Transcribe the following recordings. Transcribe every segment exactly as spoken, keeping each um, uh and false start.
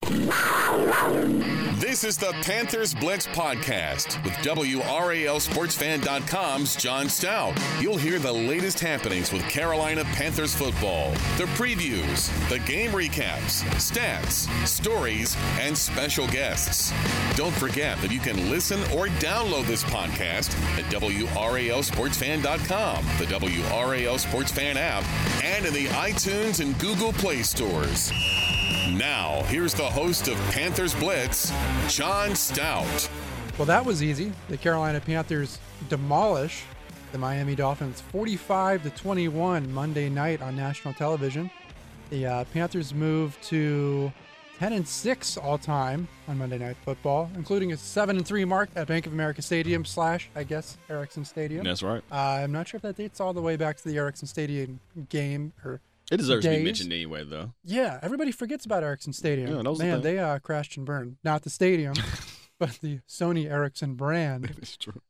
This is the Panthers Blitz Podcast with W R A L Sports Fan dot com's John Stout. You'll hear the latest happenings with Carolina Panthers football, the previews, the game recaps, stats, stories, and special guests. Don't forget that you can listen or download this podcast at W R A L Sports Fan dot com, the W R A L Sports Fan app, and in the iTunes and Google Play stores. Now, here's the host of Panthers Blitz, John Stout. Well, that was easy. The Carolina Panthers demolish the Miami Dolphins forty-five to twenty-one Monday night on national television. The uh, Panthers move to ten and six all time on Monday Night Football, including a seven and three mark at Bank of America Stadium slash, I guess, Ericsson Stadium. That's right. Uh, I'm not sure if that dates all the way back to the Ericsson Stadium game or It deserves days. to be mentioned anyway, though. Yeah, everybody forgets about Ericsson Stadium. Yeah, that was the Man, thing. they uh, crashed and burned. Not the stadium, but the Sony Ericsson brand. It's true.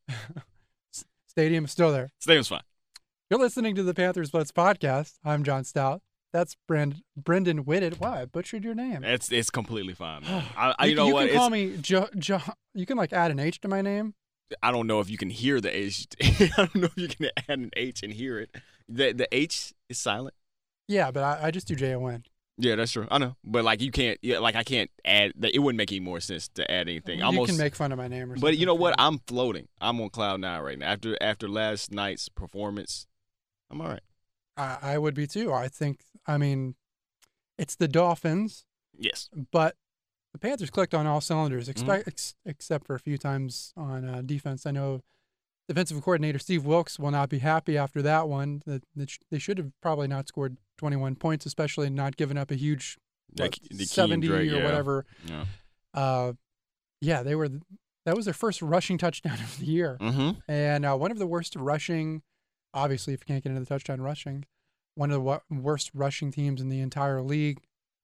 Stadium is still there. Stadium's fine. You're listening to the Panthers Blitz podcast. I'm John Stout. That's Brand- Brendan Whitted. Wow, I butchered your name. It's it's completely fine. Man. I, I, you, you know you what? can call It's, me jo- jo- You can like add an H to my name. I don't know if you can hear the H. I don't know if you can add an H and hear it. The the H is silent. Yeah, but I, I just do J O N. Yeah, that's true. I know, but like you can't. Yeah, like I can't add. It wouldn't make any more sense to add anything. You Almost, can make fun of my name or something. But you know what? I, I'm floating. I'm on cloud nine right now. After after last night's performance, I'm all right. I would be too. I think. I mean, it's the Dolphins, Yes. but the Panthers clicked on all cylinders, Mm-hmm. expe- ex- except for a few times on uh, defense. I know defensive coordinator Steve Wilkes will not be happy after that one. That they should have probably not scored twenty-one points, especially not giving up a huge what, The- the Keem seventy Drake, or yeah. whatever. Yeah. Uh, yeah, they were. That was their first rushing touchdown of the year, Mm-hmm. and uh, one of the worst rushing. Obviously, if you can't get into the touchdown rushing, one of the wo- worst rushing teams in the entire league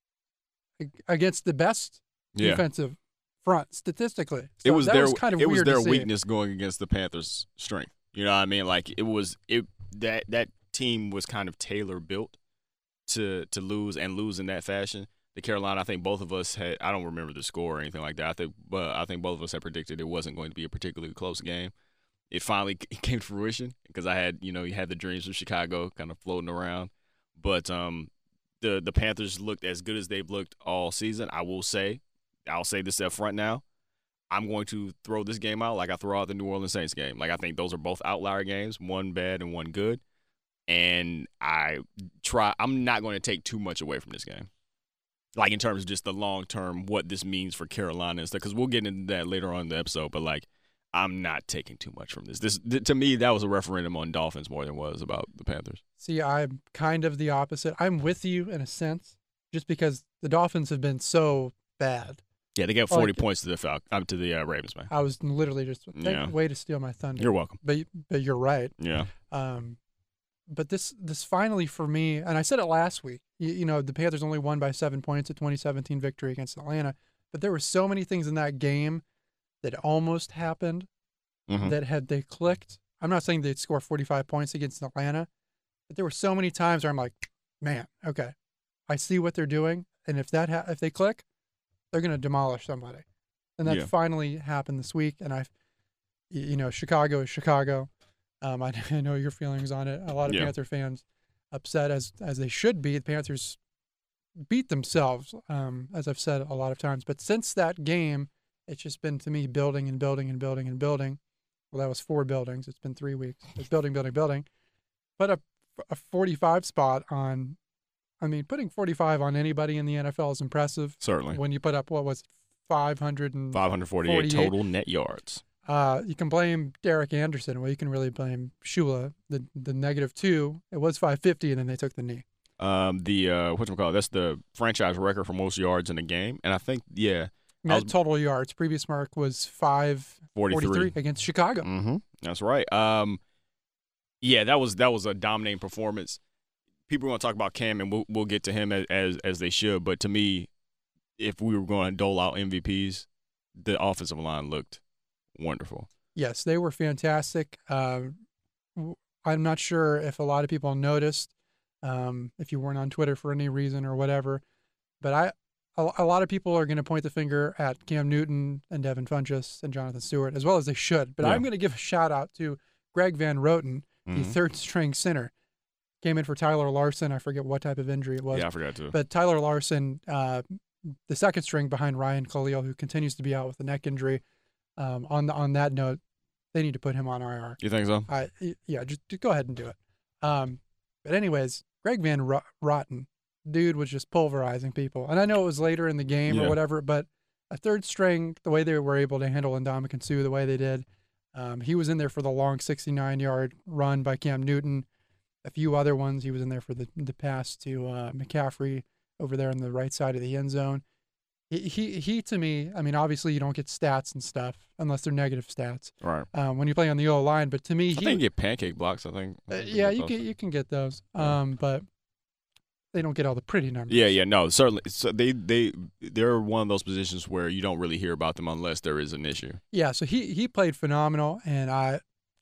ag- against the best Yeah. defensive front statistically. it So was that their was kind of it was weird their to see. weakness going against the Panthers' strength. You know what I mean? Like it was it that that team was kind of tailor built to to lose and lose in that fashion. The Carolina, I think both of us had. I don't remember the score or anything like that. I think, but I think both of us had predicted it wasn't going to be a particularly close game. It finally came to fruition because I had, you know, you had the dreams of Chicago kind of floating around, but um, the the Panthers looked as good as they've looked all season. I will say, I'll say this up front now. I'm going to throw this game out like I throw out the New Orleans Saints game. Like I think those are both outlier games, one bad and one good. And I try. I'm not going to take too much away from this game. Like in terms of just the long term, what this means for Carolina and stuff. Because we'll get into that later on in the episode. But like, I'm not taking too much from this. This th- to me, that was a referendum on Dolphins more than it was about the Panthers. See, I'm kind of the opposite. I'm with you in a sense, just because the Dolphins have been so bad. Yeah, they gave forty Like- points to the Fal- um, to the uh, Ravens, man. I was literally just take, Yeah. way to steal my thunder. You're welcome. But but you're right. Yeah. Um, but this this finally for me, and I said it last week. You, you know, the Panthers only won by seven points at twenty seventeen victory against Atlanta, but there were so many things in that game that almost happened Mhm. that had they clicked. I'm not saying they'd score forty-five points against Atlanta, but there were so many times where I'm like, man, okay, I see what they're doing, and if that ha- if they click, they're going to demolish somebody. And that Yeah. finally happened this week. And I've, y- you know, Chicago is Chicago. Um, I, I know your feelings on it. A lot of Yeah. Panther fans upset as as they should be. The Panthers beat themselves, um, as I've said a lot of times. But since that game, it's just been to me building and building and building and building. Well, that was four buildings. It's been three weeks. It's building, building, building. Put a a forty-five spot on. I mean, putting forty-five on anybody in the N F L is impressive. Certainly. When you put up, what was it, five hundred and five hundred forty-eight forty-eight. total net yards. Uh, you can blame Derek Anderson. Well, you can really blame Shula, the the negative two. It was five fifty, and then they took the knee. Um, the uh, whatchamacallit, that's the franchise record for most yards in a game, and I think yeah, I Net was- total yards. Previous mark was five forty-three against Chicago. Mm-hmm. That's right. Um, yeah, that was that was a dominating performance. People are going to talk about Cam, and we'll we'll get to him as, as as they should. But to me, if we were going to dole out M V Ps, the offensive line looked wonderful. Yes, they were fantastic. Uh, w- I'm not sure if a lot of people noticed, um, if you weren't on Twitter for any reason or whatever, but I a, a lot of people are going to point the finger at Cam Newton and Devin Funchess and Jonathan Stewart, as well as they should. But Yeah. I'm going to give a shout out to Greg Van Roten, the Mhm. third string center. Came in for Tyler Larson. I forget what type of injury it was. Yeah, I forgot to. But Tyler Larson, uh, the second string behind Ryan Khalil, who continues to be out with a neck injury. Um, on the, on that note, they need to put him on I R. You think so? I yeah, just, just go ahead and do it. Um, but anyways, Greg Van Ro- Roten, dude was just pulverizing people, and I know it was later in the game Yeah. or whatever, but a third string, the way they were able to handle Ndamukong Suh the way they did, um, he was in there for the long sixty-nine yard run by Cam Newton. A few other ones, he was in there for the the pass to uh, McCaffrey over there on the right side of the end zone. He, he, he, to me, I mean, obviously you don't get stats and stuff unless they're negative stats Right. um, when you play on the O line. But to me, I he, think you get pancake blocks. I think. I uh, think yeah, get you those. can you can get those, Yeah. um, but they don't get all the pretty numbers. Yeah, yeah, no, certainly. So they they they're one of those positions where you don't really hear about them unless there is an issue. Yeah, so he he played phenomenal, and I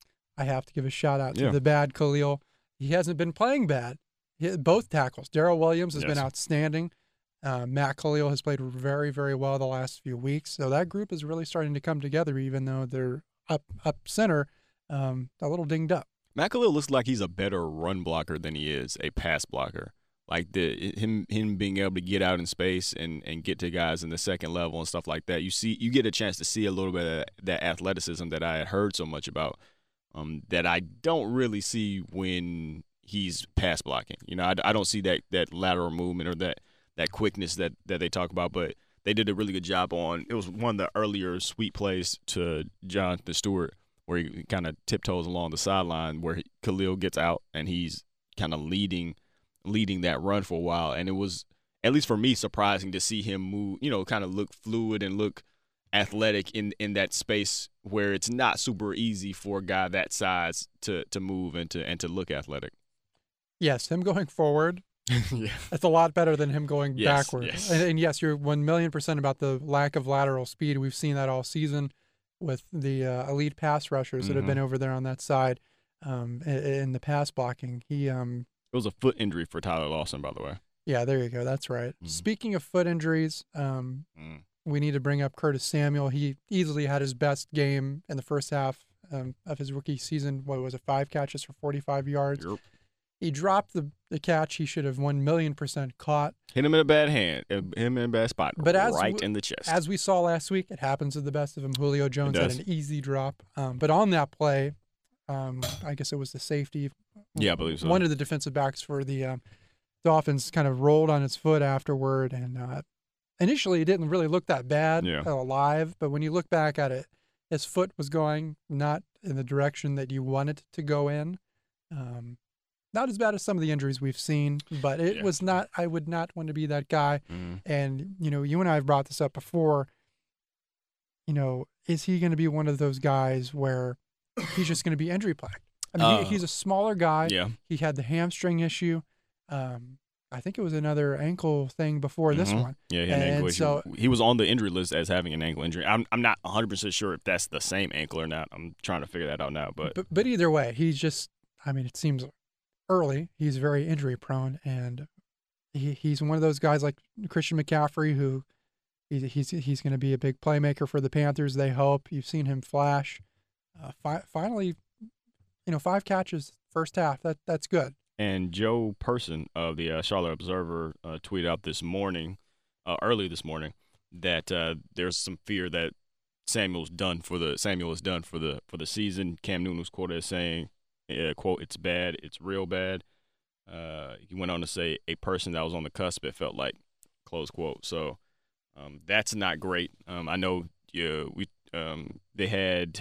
I have to give a shout out to Yeah. the bad Khalil. He hasn't been playing bad. He, both tackles. Darrell Williams has been Yes. outstanding. Uh, Matt Khalil has played very, very well the last few weeks. So that group is really starting to come together, even though they're up up center, um, a little dinged up. Matt Khalil looks like he's a better run blocker than he is a pass blocker. Like the him him being able to get out in space and, and get to guys in the second level and stuff like that. You see, you get a chance to see a little bit of that athleticism that I had heard so much about. Um, that I don't really see when he's pass blocking. You know, I, I don't see that that lateral movement or that. that quickness that, that they talk about, but they did a really good job on. It was one of the earlier sweet plays to Jonathan Stewart where he kind of tiptoes along the sideline where he, Khalil gets out and he's kind of leading leading that run for a while. And it was, at least for me, surprising to see him move, you know, kind of look fluid and look athletic in, in that space where it's not super easy for a guy that size to, to move and to, and to look athletic. Yes, him going forward. Yeah. That's a lot better than him going Yes, backward. yes. And, and yes, you're one million percent about the lack of lateral speed. We've seen that all season with the uh, elite pass rushers that have Mhm. been over there on that side um, in, in the pass blocking. He, um, It was a foot injury for Tyler Lawson, by the way. yeah, there you go. That's right. Mhm. Speaking of foot injuries, um, Mm. we need to bring up Curtis Samuel. He easily had his best game in the first half um, of his rookie season. What was it? Five catches for forty-five yards. Yep. He dropped the, the catch he should have one million percent caught. Hit him in a bad hand, uh, hit him in a bad spot, But as right w- in the chest. As we saw last week, it happens to the best of them. Julio Jones had does. an easy drop. Um, but on that play, um, I guess it was the safety. Yeah, I believe so. One of the defensive backs for the um, Dolphins kind of rolled on his foot afterward. And uh, initially, it didn't really look that bad Yeah. uh, live. But when you look back at it, his foot was going not in the direction that you want it to go in. Um, not as bad as some of the injuries we've seen, but it Yeah. was not, I would not want to be that guy. Mhm. And, you know, you and I have brought this up before. You know, is he going to be one of those guys where he's just going to be injury plagued? I mean, Uh, he, he's a smaller guy. Yeah. He had the hamstring issue. Um, I think it was another ankle thing before this Mhm. one. Yeah, he had an And ankle issue. so- He was on the injury list as having an ankle injury. I'm I'm not one hundred percent sure if that's the same ankle or not. I'm trying to figure that out now. But, But, but either way, he's just, I mean, it seems early. He's very injury prone. And he, he's one of those guys like Christian McCaffrey who he's, he's, he's going to be a big playmaker for the Panthers, they hope. You've seen him flash. Uh, fi- finally, you know, five catches first half. That That's good. And Joe Person of the uh, Charlotte Observer uh, tweeted out this morning, uh, early this morning, that uh, there's some fear that Samuel's done for the Samuel is done for the for the season. Cam Newton was quoted as saying, uh, "quote It's bad, it's real bad." Uh, he went on to say, "A person that was on the cusp, it felt like," close quote. So um, that's not great. Um, I know yeah, we um, they had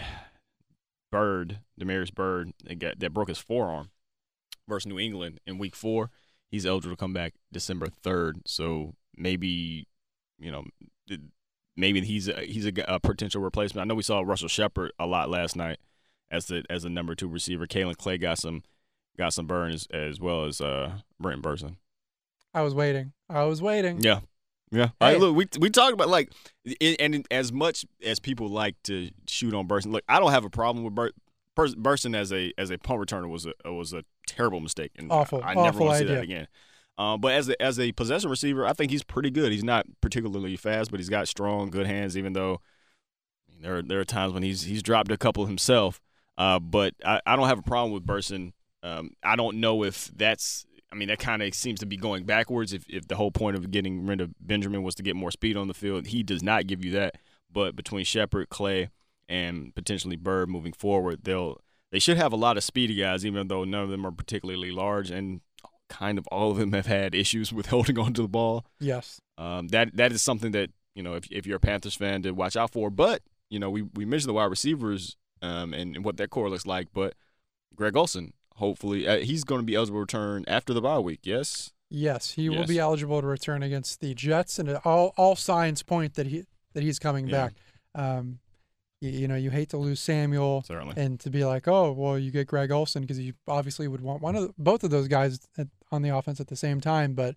Bird, Demarius Bird, that got that broke his forearm versus New England in week four. He's eligible to come back December third. So maybe, you know, maybe he's a, he's a, a potential replacement. I know we saw Russell Shepard a lot last night as the as the number two receiver. Kalen Clay got some got some burn as, as well as uh, Brent Burson. I was waiting. I was waiting. Yeah. Yeah. Hey. Hey, look, we we talked about, like, it, and as much as people like to shoot on Burson, look, I don't have a problem with Bur- Bur- Burson as a as a punt returner was a was a terrible mistake, and Awful, I, I never awful want to see idea. that again. Um, but as a, as a possession receiver, I think he's pretty good. He's not particularly fast, but he's got strong, good hands. Even though I mean, there are, there are times when he's he's dropped a couple himself. Uh, but I, I don't have a problem with Burson. Um, I don't know if that's. I mean, that kind of seems to be going backwards. If if the whole point of getting rid of Benjamin was to get more speed on the field, he does not give you that. But between Shepard, Clay, and potentially Bird moving forward, they'll they should have a lot of speedy guys, even though none of them are particularly large, and kind of all of them have had issues with holding onto the ball. Yes. Um, that that is something that, you know, if if you're a Panthers fan, to watch out for. But, you know, we, we mentioned the wide receivers um, and, and what that core looks like. But Greg Olsen, hopefully, uh, he's going to be eligible to return after the bye week, yes? Yes, he yes. will be eligible to return against the Jets, and all all signs point that he that he's coming Yeah. back. Um, you, you know, you hate to lose Samuel, Certainly. and to be like, oh, well, you get Greg Olsen because you obviously would want one of the, both of those guys at, on the offense at the same time. But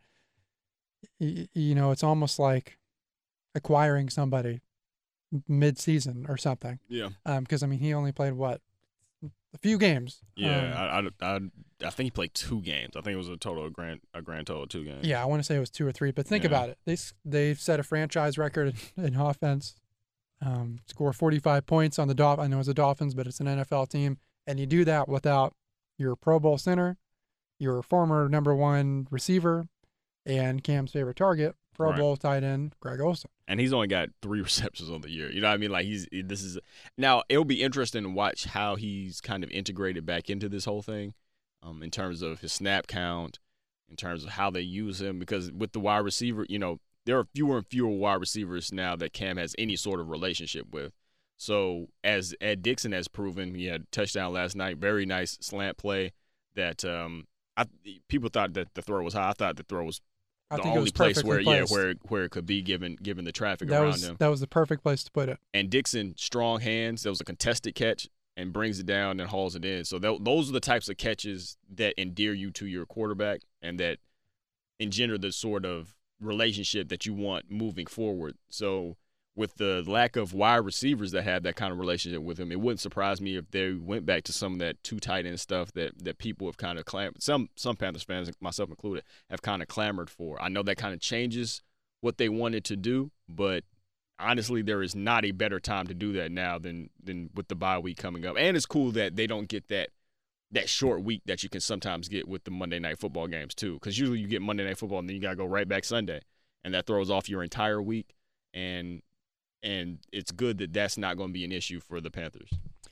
y- you know, it's almost like acquiring somebody mid-season or something. Yeah. Because I mean, he only played what a few games. Yeah, Um, I, I, I, I think he played two games. I think it was a total of grand a grand total of two games. Yeah, I want to say it was two or three, but think Yeah. about it. They s- they've set a franchise record in, in offense. Um, score forty-five points on the Dolphins. I know it's the Dolphins, but it's an N F L team, and you do that without your Pro Bowl center, your former number one receiver, and Cam's favorite target, Pro Right. Bowl tight end Greg Olsen. And he's only got three receptions on the year. You know what I mean? Like he's this is now it'll be interesting to watch how he's kind of integrated back into this whole thing, um, in terms of his snap count, in terms of how they use him. Because with the wide receiver, you know, there are fewer and fewer wide receivers now that Cam has any sort of relationship with. So as Ed Dixon has proven, he had a touchdown last night, very nice slant play that um, I people thought that the throw was high. I thought the throw was I the think it only was place perfectly where placed. yeah where where it could be given given the traffic that around was him. that was the perfect place to put it. And Dixon, strong hands. That was a contested catch and brings it down and hauls it in. So th- those are the types of catches that endear you to your quarterback and that engender the sort of relationship that you want moving forward. So with the lack of wide receivers that have that kind of relationship with him, it wouldn't surprise me if they went back to some of that two tight end stuff that, that people have kind of clamored. Some some Panthers fans, myself included, have kind of clamored for. I know that kind of changes what they wanted to do, but honestly, there is not a better time to do that now than than with the bye week coming up. And it's cool that they don't get that that short week that you can sometimes get with the Monday Night Football games too, because usually you get Monday Night Football and then you got to go right back Sunday, and that throws off your entire week. And and it's good that that's not going to be an issue for the Panthers.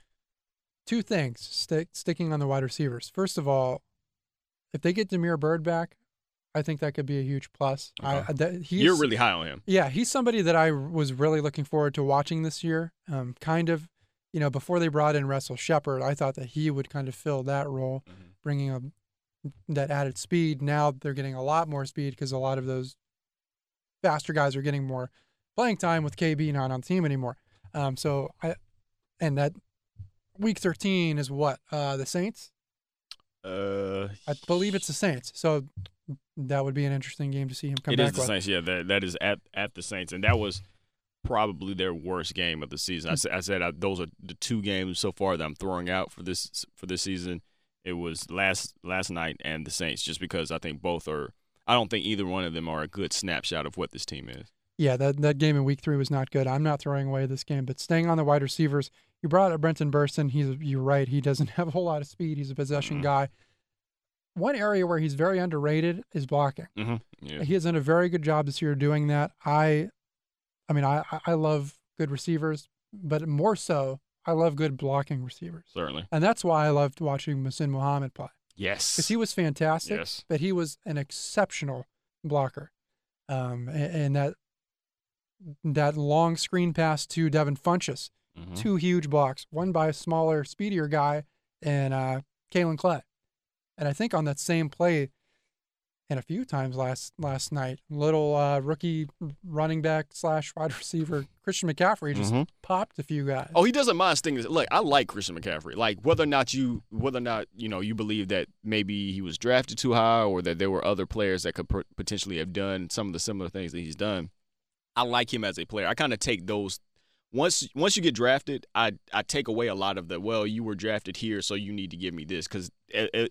Two things stick, sticking on the wide receivers. First of all, if they get Damiere Byrd back, I think that could be a huge plus. Okay. I, that, he's, You're really high on him. Yeah, he's somebody that I was really looking forward to watching this year. Um, kind of, you know, before they brought in Russell Shepard, I thought that he would kind of fill that role, Mm-hmm. bringing a, that added speed. Now they're getting a lot more speed because a lot of those faster guys are getting more playing time with K B not on the team anymore. Um, so I, and that week thirteen is what uh, the Saints. Uh, I believe it's the Saints. So that would be an interesting game to see him come it back is the with. Saints. Yeah, that that is at at the Saints, and that was probably their worst game of the season. I said, I said I, those are the two games so far that I'm throwing out for this for this season. It was last last night and the Saints, just because I think both are. I don't think either one of them are a good snapshot of what this team is. Yeah, that, that game in week three was not good. I'm not throwing away this game, but staying on the wide receivers, you brought up Brenton Burson. He's you're right. He doesn't have a whole lot of speed. He's a possession Mhm. guy. One area where he's very underrated is blocking. Mm-hmm. Yeah. He has done a very good job this year doing that. I, I mean, I I love good receivers, but more so, I love good blocking receivers, Certainly. and that's why I loved watching Muhsin Muhammad play. Yes. Because he was fantastic, Yes. but he was an exceptional blocker. Um, and, and that that long screen pass to Devin Funchess, Mm-hmm. two huge blocks, one by a smaller, speedier guy, and uh, Kalen Clay. And I think on that same play, and a few times last last night, little uh, rookie running back slash wide receiver Christian McCaffrey just Mhm. popped a few guys. Oh, he doesn't mind stinging. Look, I like Christian McCaffrey. Like whether or not you, whether or not you know, you believe that maybe he was drafted too high, or that there were other players that could p- potentially have done some of the similar things that he's done. I like him as a player. I kind of take those. Once once you get drafted, I I take away a lot of the, well, you were drafted here, so you need to give me this, because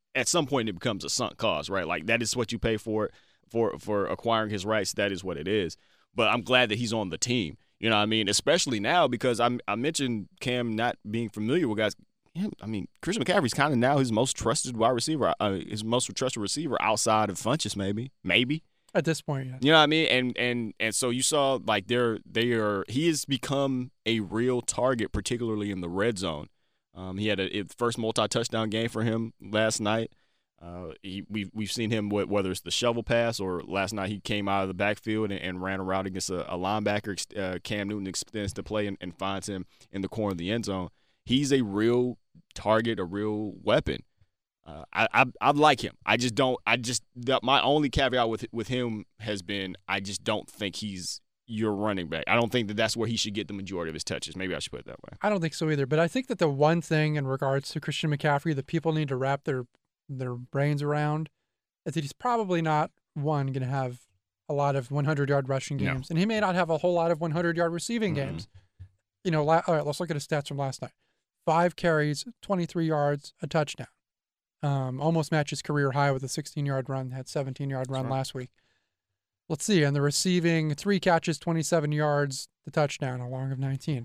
at some point it becomes a sunk cost, right? Like that is what you pay for it for for acquiring his rights. That is what it is. But I'm glad that he's on the team. You know what I mean? Especially now because I I mentioned Cam not being familiar with guys. Yeah, I mean, Christian McCaffrey's kind of now his most trusted wide receiver, uh, his most trusted receiver outside of Funchess, maybe, maybe at this point. Yeah. You know what I mean? And and and so you saw like they're they are he has become a real target, particularly in the red zone. Um, he had a, a first multi-touchdown game for him last night. Uh, he, we've we've seen him whether it's the shovel pass or last night he came out of the backfield and, and ran a route against a, a linebacker. Uh, Cam Newton extends the play and, and finds him in the corner of the end zone. He's a real target, a real weapon. Uh, I, I I like him. I just don't. I just my only caveat with with him has been I just don't think he's your running back. I don't think that that's where he should get the majority of his touches. Maybe I should put it that way. I don't think so either. But I think that the one thing in regards to Christian McCaffrey that people need to wrap their their brains around is that he's probably not one going to have a lot of hundred-yard rushing games, no. and he may not have a whole lot of hundred-yard receiving mm-hmm. games. You know, la- all right. Let's look at his stats from last night. Five carries, twenty-three yards, a touchdown. Um, almost matched his career high with a sixteen-yard run. Had seventeen-yard run right. last week. Let's see. And the receiving, three catches, twenty-seven yards, the touchdown, a long of nineteen.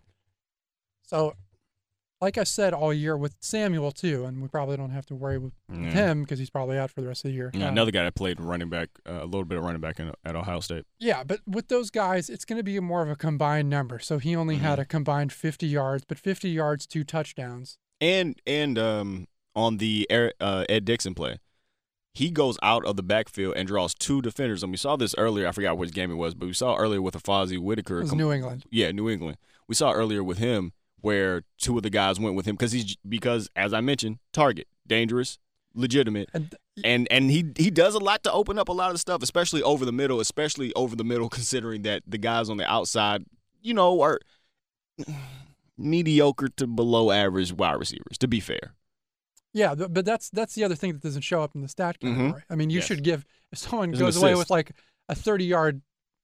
So, like I said all year with Samuel too, and we probably don't have to worry with, yeah. with him because he's probably out for the rest of the year. Yeah, um, another guy that played running back, uh, a little bit of running back in, at Ohio State. Yeah, but with those guys, it's going to be more of a combined number. So he only mm-hmm. had a combined fifty yards, but fifty yards, two touchdowns. And and um, on the uh, Ed Dixon play, he goes out of the backfield and draws two defenders. And we saw this earlier. I forgot which game it was, but we saw earlier with Afazi Whitaker. It was New England. Yeah, New England. We saw earlier with him where two of the guys went with him because he's because as I mentioned, target, dangerous, legitimate, and and, and he he does a lot to open up a lot of stuff, especially over the middle, especially over the middle, considering that the guys on the outside, you know, are mediocre to below average wide receivers. To be fair. Yeah, but that's that's the other thing that doesn't show up in the stat category. Mm-hmm. I mean, you yes. should give if someone There's goes away with like a thirty-yard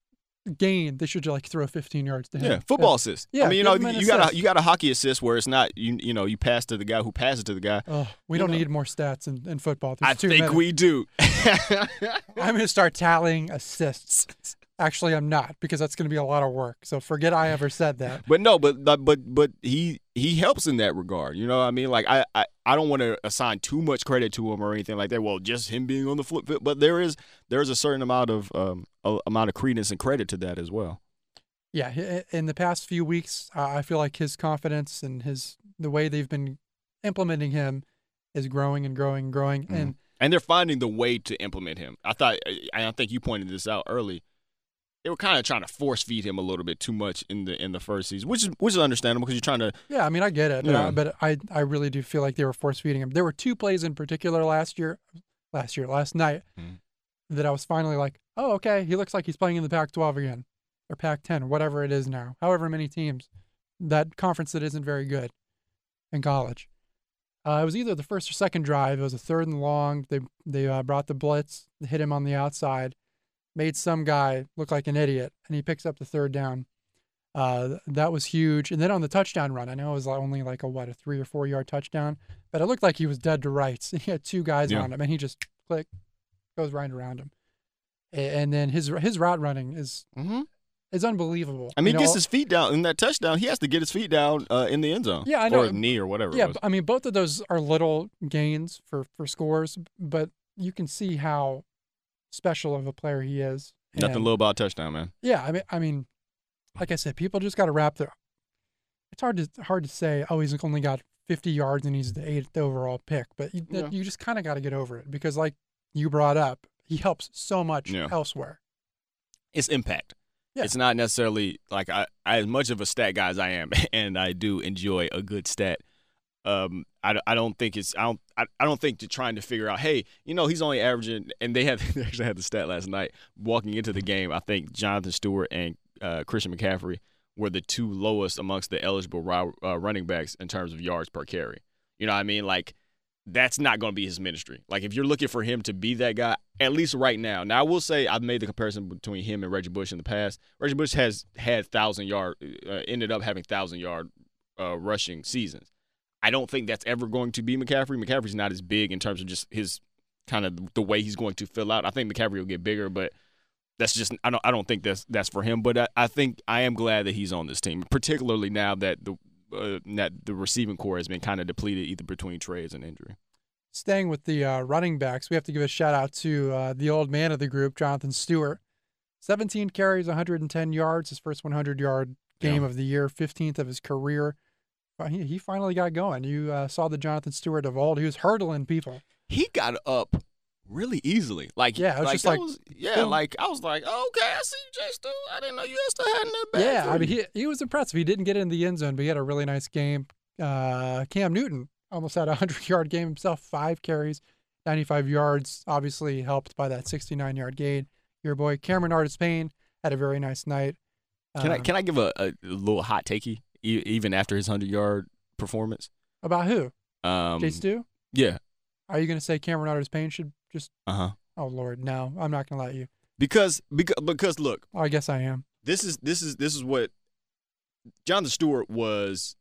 gain, they should like throw fifteen yards to him. Yeah, football yeah. assist. Yeah, I mean, you know, you got a you got a hockey assist where it's not you you know you pass to the guy who passes to the guy. Oh, we you don't know. need more stats in, in football. There's I two think minutes. we do. I'm going to start tallying assists. Actually, I'm not because that's going to be a lot of work. So forget I ever said that. But no, but but but he he helps in that regard. You know what I mean? Like I I, I don't want to assign too much credit to him or anything like that. Well, just him being on the flip, but there is there is a certain amount of um a, amount of credence and credit to that as well. Yeah, in the past few weeks, uh, I feel like his confidence and his the way they've been implementing him is growing and growing and growing, mm. and and they're finding the way to implement him. I thought, and I think you pointed this out early. They were kind of trying to force feed him a little bit too much in the in the first season, which is which is understandable because you're trying to. Yeah, I mean, I get it, Yeah. uh, but I I really do feel like they were force feeding him. There were two plays in particular last year, last year, last night, mm. that I was finally like, oh, okay, he looks like he's playing in the Pac twelve again, or Pac ten, whatever it is now. However many teams, that conference that isn't very good in college. Uh, it was either the first or second drive. It was a third and long. They they uh, brought the blitz, hit him on the outside. Made some guy look like an idiot, and he picks up the third down. Uh, that was huge. And then on the touchdown run, I know it was only like a, what, a three or four yard touchdown, but it looked like he was dead to rights. He had two guys yeah. on him, and he just click, goes right around him. And then his his route running is mm-hmm. is unbelievable. I mean, you he know, gets his feet down in that touchdown. He has to get his feet down uh, in the end zone. Yeah, I know. Or knee or whatever Yeah, it was. I mean, both of those are little gains for, for scores, but you can see how special of a player he is. Nothing And, little about touchdown, man. Yeah, I mean, I mean, like I said, people just got to wrap their. It's hard to hard to say. Oh, he's only got fifty yards and he's the eighth overall pick, but you, Yeah. you just kind of got to get over it because, like you brought up, he helps so much Yeah. elsewhere. It's impact. Yeah. It's not necessarily like I, I, as much of a stat guy as I am, and I do enjoy a good stat. Um, I, I don't think it's I don't I, I don't think to trying to figure out, hey, you know, he's only averaging, and they had they actually had the stat last night walking into the game. I think Jonathan Stewart and uh, Christian McCaffrey were the two lowest amongst the eligible uh, running backs in terms of yards per carry. You know what I mean? Like that's not going to be his ministry. Like if you're looking for him to be that guy, at least right now. Now I will say I've made the comparison between him and Reggie Bush in the past. Reggie Bush has had thousand yard, uh, ended up having thousand yard uh, rushing seasons. I don't think that's ever going to be McCaffrey. McCaffrey's not as big in terms of just his kind of the way he's going to fill out. I think McCaffrey will get bigger, but that's just I don't I don't think that's that's for him. But I, I think I am glad that he's on this team, particularly now that the uh, that the receiving core has been kind of depleted either between trades and injury. Staying with the uh, running backs, we have to give a shout out to uh, the old man of the group, Jonathan Stewart. seventeen carries, one hundred ten yards, his first one hundred yard game Yeah. of the year, fifteenth of his career. He, he finally got going. You uh, saw the Jonathan Stewart of old. He was hurdling people. He got up really easily. Like Yeah, it was like, just that like, was, yeah, boom. like I was like, oh, okay, I see you, Jay Stu. I didn't know you still had in the bag. Yeah, for I mean, you. he he was impressive. He didn't get in the end zone, but he had a really nice game. Uh, Cam Newton almost had a hundred yard game himself, five carries, ninety-five yards. Obviously helped by that sixty-nine yard gain. Your boy Cameron Artis-Payne had a very nice night. Can I Um, can I give a, a little hot takey e- even after his hundred yard performance? About who? Um, Jay Stu? yeah, Are you going to say Cameron Artis-Payne should just? uh huh. Oh Lord, no, I'm not going to let you. Because because because look, Oh, I guess I am. this is this is this is what Jonathan Stewart was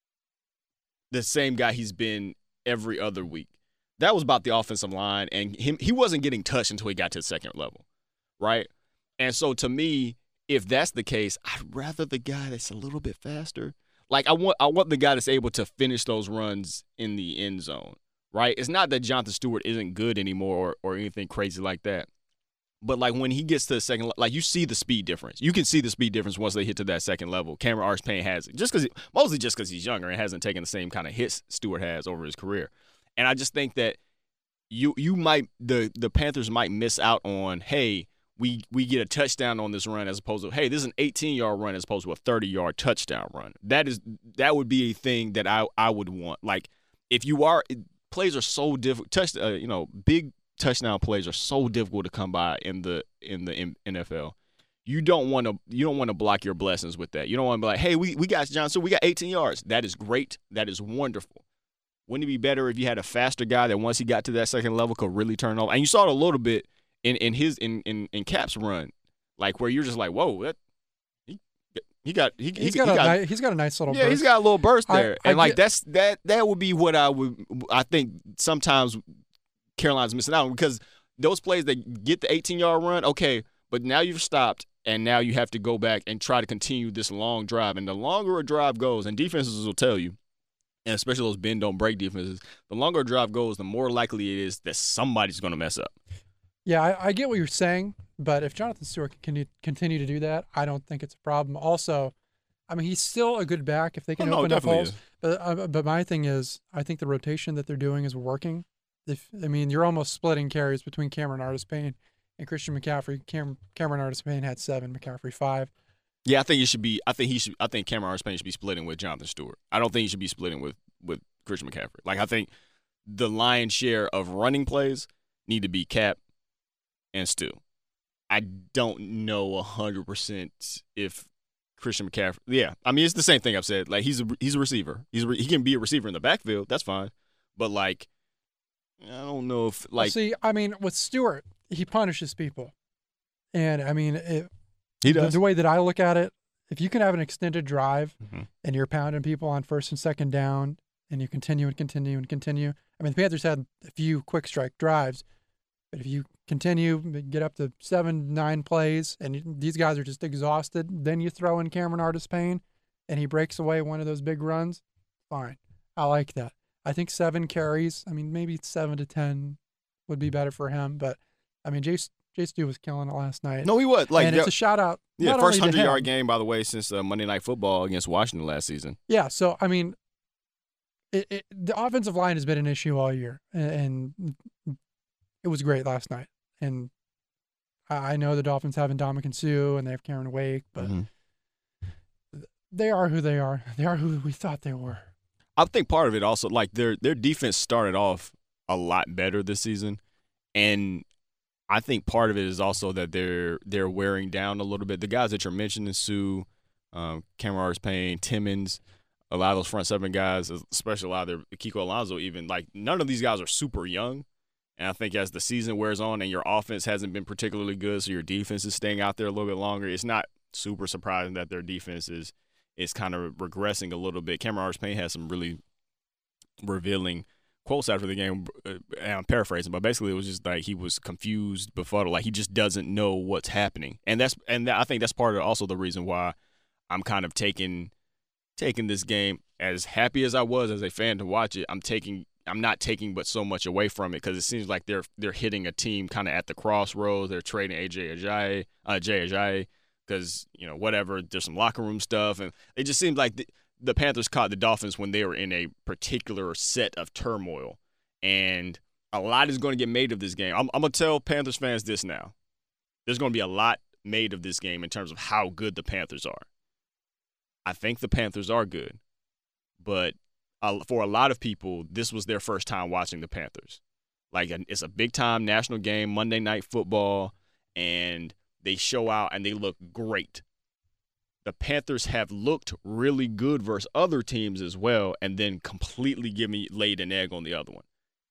the same guy he's been every other week. That was about the offensive line, and him he wasn't getting touched until he got to the second level, right? And so to me, if that's the case, I'd rather the guy that's a little bit faster. Like I want I want the guy that's able to finish those runs in the end zone, right? It's not that Jonathan Stewart isn't good anymore or, or anything crazy like that. But, like, when he gets to the second, like, you see the speed difference. You can see the speed difference once they hit to that second level. Cameron Artis-Payne has it. Just because, mostly just because he's younger and hasn't taken the same kind of hits Stewart has over his career. And I just think that you you might, the the Panthers might miss out on, hey, we we get a touchdown on this run as opposed to, hey, this is an eighteen-yard run as opposed to a thirty-yard touchdown run. That is that would be a thing that I, I would want. Like, if you are, plays are so difficult, touch, uh, you know, big touchdown plays are so difficult to come by in the in the N F L. You don't want to you don't want to block your blessings with that. You don't want to be like, hey, we we got John, so we got eighteen yards. That is great. That is wonderful. Wouldn't it be better if you had a faster guy that once he got to that second level could really turn off? And you saw it a little bit in in his in in, in Cap's run, like where you're just like, whoa, that he he got he He's he, got he a got, ni- he's got a nice little yeah, burst. he's got a little burst I- there, I and like get- that's that that would be what I would I think sometimes Carolina's missing out on, because those plays that get the eighteen-yard run, okay, but now you've stopped, and now you have to go back and try to continue this long drive. And the longer a drive goes, and defenses will tell you, and especially those bend don't break defenses, the longer a drive goes, the more likely it is that somebody's going to mess up. Yeah, I, I get what you're saying, but if Jonathan Stewart can continue, continue to do that, I don't think it's a problem. Also, I mean, he's still a good back if they can Oh, no, open it up definitely holes. is. But uh, but my thing is, I think the rotation that they're doing is working. If I mean, you're almost splitting carries between Cameron Artis-Payne and Christian McCaffrey. Cam, Cameron Artis-Payne had seven, McCaffrey five. Yeah, I think he should be. I think he should. I think Cameron Artis-Payne should be splitting with Jonathan Stewart. I don't think he should be splitting with with Christian McCaffrey. Like, I think the lion's share of running plays need to be Cap and Stu. I don't know a hundred percent if Christian McCaffrey. Yeah, I mean, it's the same thing I've said. Like, he's a he's a receiver. He's a, he can be a receiver in the backfield. That's fine. But like, I don't know if Well, like see, I mean, with Stewart, he punishes people, and I mean, it, he the, does. the way that I look at it, if you can have an extended drive Mhm. and you're pounding people on first and second down, and you continue and continue and continue. I mean, the Panthers had a few quick strike drives, but if you continue, get up to seven, nine plays, and you- these guys are just exhausted, then you throw in Cameron Artis-Payne, and he breaks away one of those big runs, fine. I like that. I think seven carries, I mean, maybe seven to ten would be better for him, but, I mean, Jay, Jay Stu was killing it last night. No, he was like and yeah, it's a shout-out. yeah not first only to hundred yard him. game, by the way, since uh, Monday Night Football against Washington last season. Yeah, so, I mean, it, it, the offensive line has been an issue all year, and, and it was great last night. And I I know the Dolphins have Ndamukong Suh and they have Karen Wake, but Mhm. they are who they are. They are who we thought they were. I think part of it also, like their their defense started off a lot better this season, and I think part of it is also that they're they're wearing down a little bit. The guys that you're mentioning, Sue, um, Cameron Artis-Payne, Timmons, a lot of those front seven guys, especially a lot of their Kiko Alonso, even like none of these guys are super young. And I think as the season wears on and your offense hasn't been particularly good, so your defense is staying out there a little bit longer, it's not super surprising that their defense is is kind of regressing a little bit. Cameron Artis-Payne has some really revealing quotes after the game. And I'm paraphrasing, but basically it was just like he was confused, befuddled, like he just doesn't know what's happening. And that's and that, I think that's part of also the reason why I'm kind of taking taking this game, as happy as I was as a fan to watch it. I'm taking I'm not taking but so much away from it, because it seems like they're they're hitting a team kind of at the crossroads. They're trading A J Ajayi, uh, Jay Ajayi, because you know whatever. There's some locker room stuff, and it just seems like the, the Panthers caught the Dolphins when they were in a particular set of turmoil, and a lot is going to get made of this game. I'm, I'm gonna tell Panthers fans this now: there's going to be a lot made of this game in terms of how good the Panthers are. I think the Panthers are good, but uh, for a lot of people, this was their first time watching the Panthers. Like, it's a big-time national game, Monday Night Football, and they show out and they look great. The Panthers have looked really good versus other teams as well, and then completely give me laid an egg on the other one.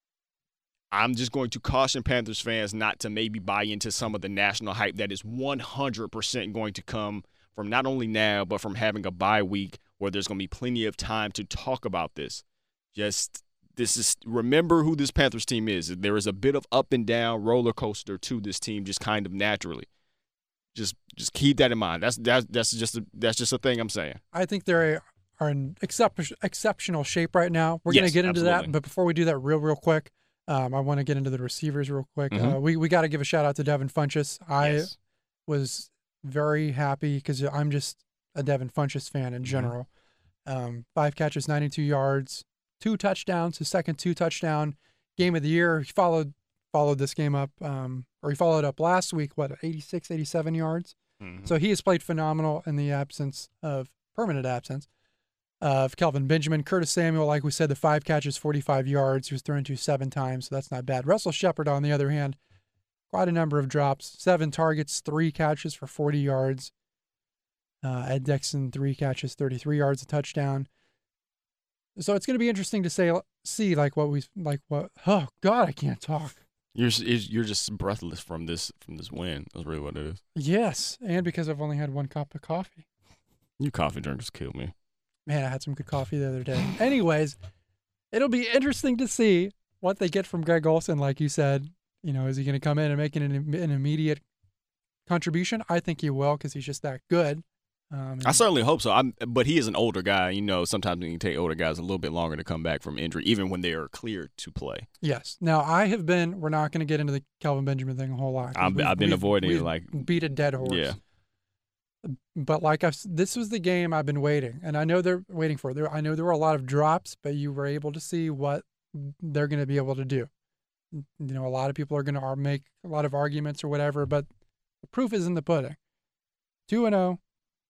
I'm just going to caution Panthers fans not to maybe buy into some of the national hype that is one hundred percent going to come from not only now, but from having a bye week where there's going to be plenty of time to talk about this. Just this is remember who this Panthers team is. There is a bit of up and down roller coaster to this team, just kind of naturally. Just just keep that in mind. That's that's that's just a, that's just a thing I'm saying. I think they are in excep- exceptional shape right now. We're Yes, going to get into absolutely. that, but before we do that, real real quick, um, I want to get into the receivers real quick. Mhm. Uh, we we got to give a shout out to Devin Funchess. I Yes. was very happy because I'm just a Devin Funchess fan in general. Um, five catches, ninety-two yards, two touchdowns, his second two touchdown game of the year. He followed followed this game up, um, or he followed up last week, what, eighty-six, eighty-seven yards. Mm-hmm. So he has played phenomenal in the absence of, permanent absence, of Kelvin Benjamin. Curtis Samuel, like we said, the five catches, forty-five yards. He was thrown to seven times, so that's not bad. Russell Shepard, on the other hand, quite a number of drops, seven targets, three catches for forty yards. Uh, Ed Dixon, three catches, thirty-three yards, a touchdown. So it's going to be interesting to say, see like what we like. What? Oh God, I can't talk. You're you're just breathless from this from this win. That's really what it is. Yes, and because I've only had one cup of coffee. You coffee drinkers kill me. Man, I had some good coffee the other day. Anyways, it'll be interesting to see what they get from Greg Olsen. Like you said, you know, is he going to come in and make an, an immediate contribution? I think he will, because he's just that good. Um, I certainly hope so. I'm, but he is an older guy. You know, sometimes it can take older guys a little bit longer to come back from injury, even when they are cleared to play. Yes. Now, I have been, we're not going to get into the Kelvin Benjamin thing a whole lot. 'cause I've, we've- I've been we've- avoiding we've it. Like, beat a dead horse. yeah, But like I've, this was the game I've been waiting, and I know they're waiting for. There, I know there were a lot of drops, but you were able to see what they're going to be able to do. You know, a lot of people are going to make a lot of arguments or whatever, but the proof is in the pudding. Two and zero.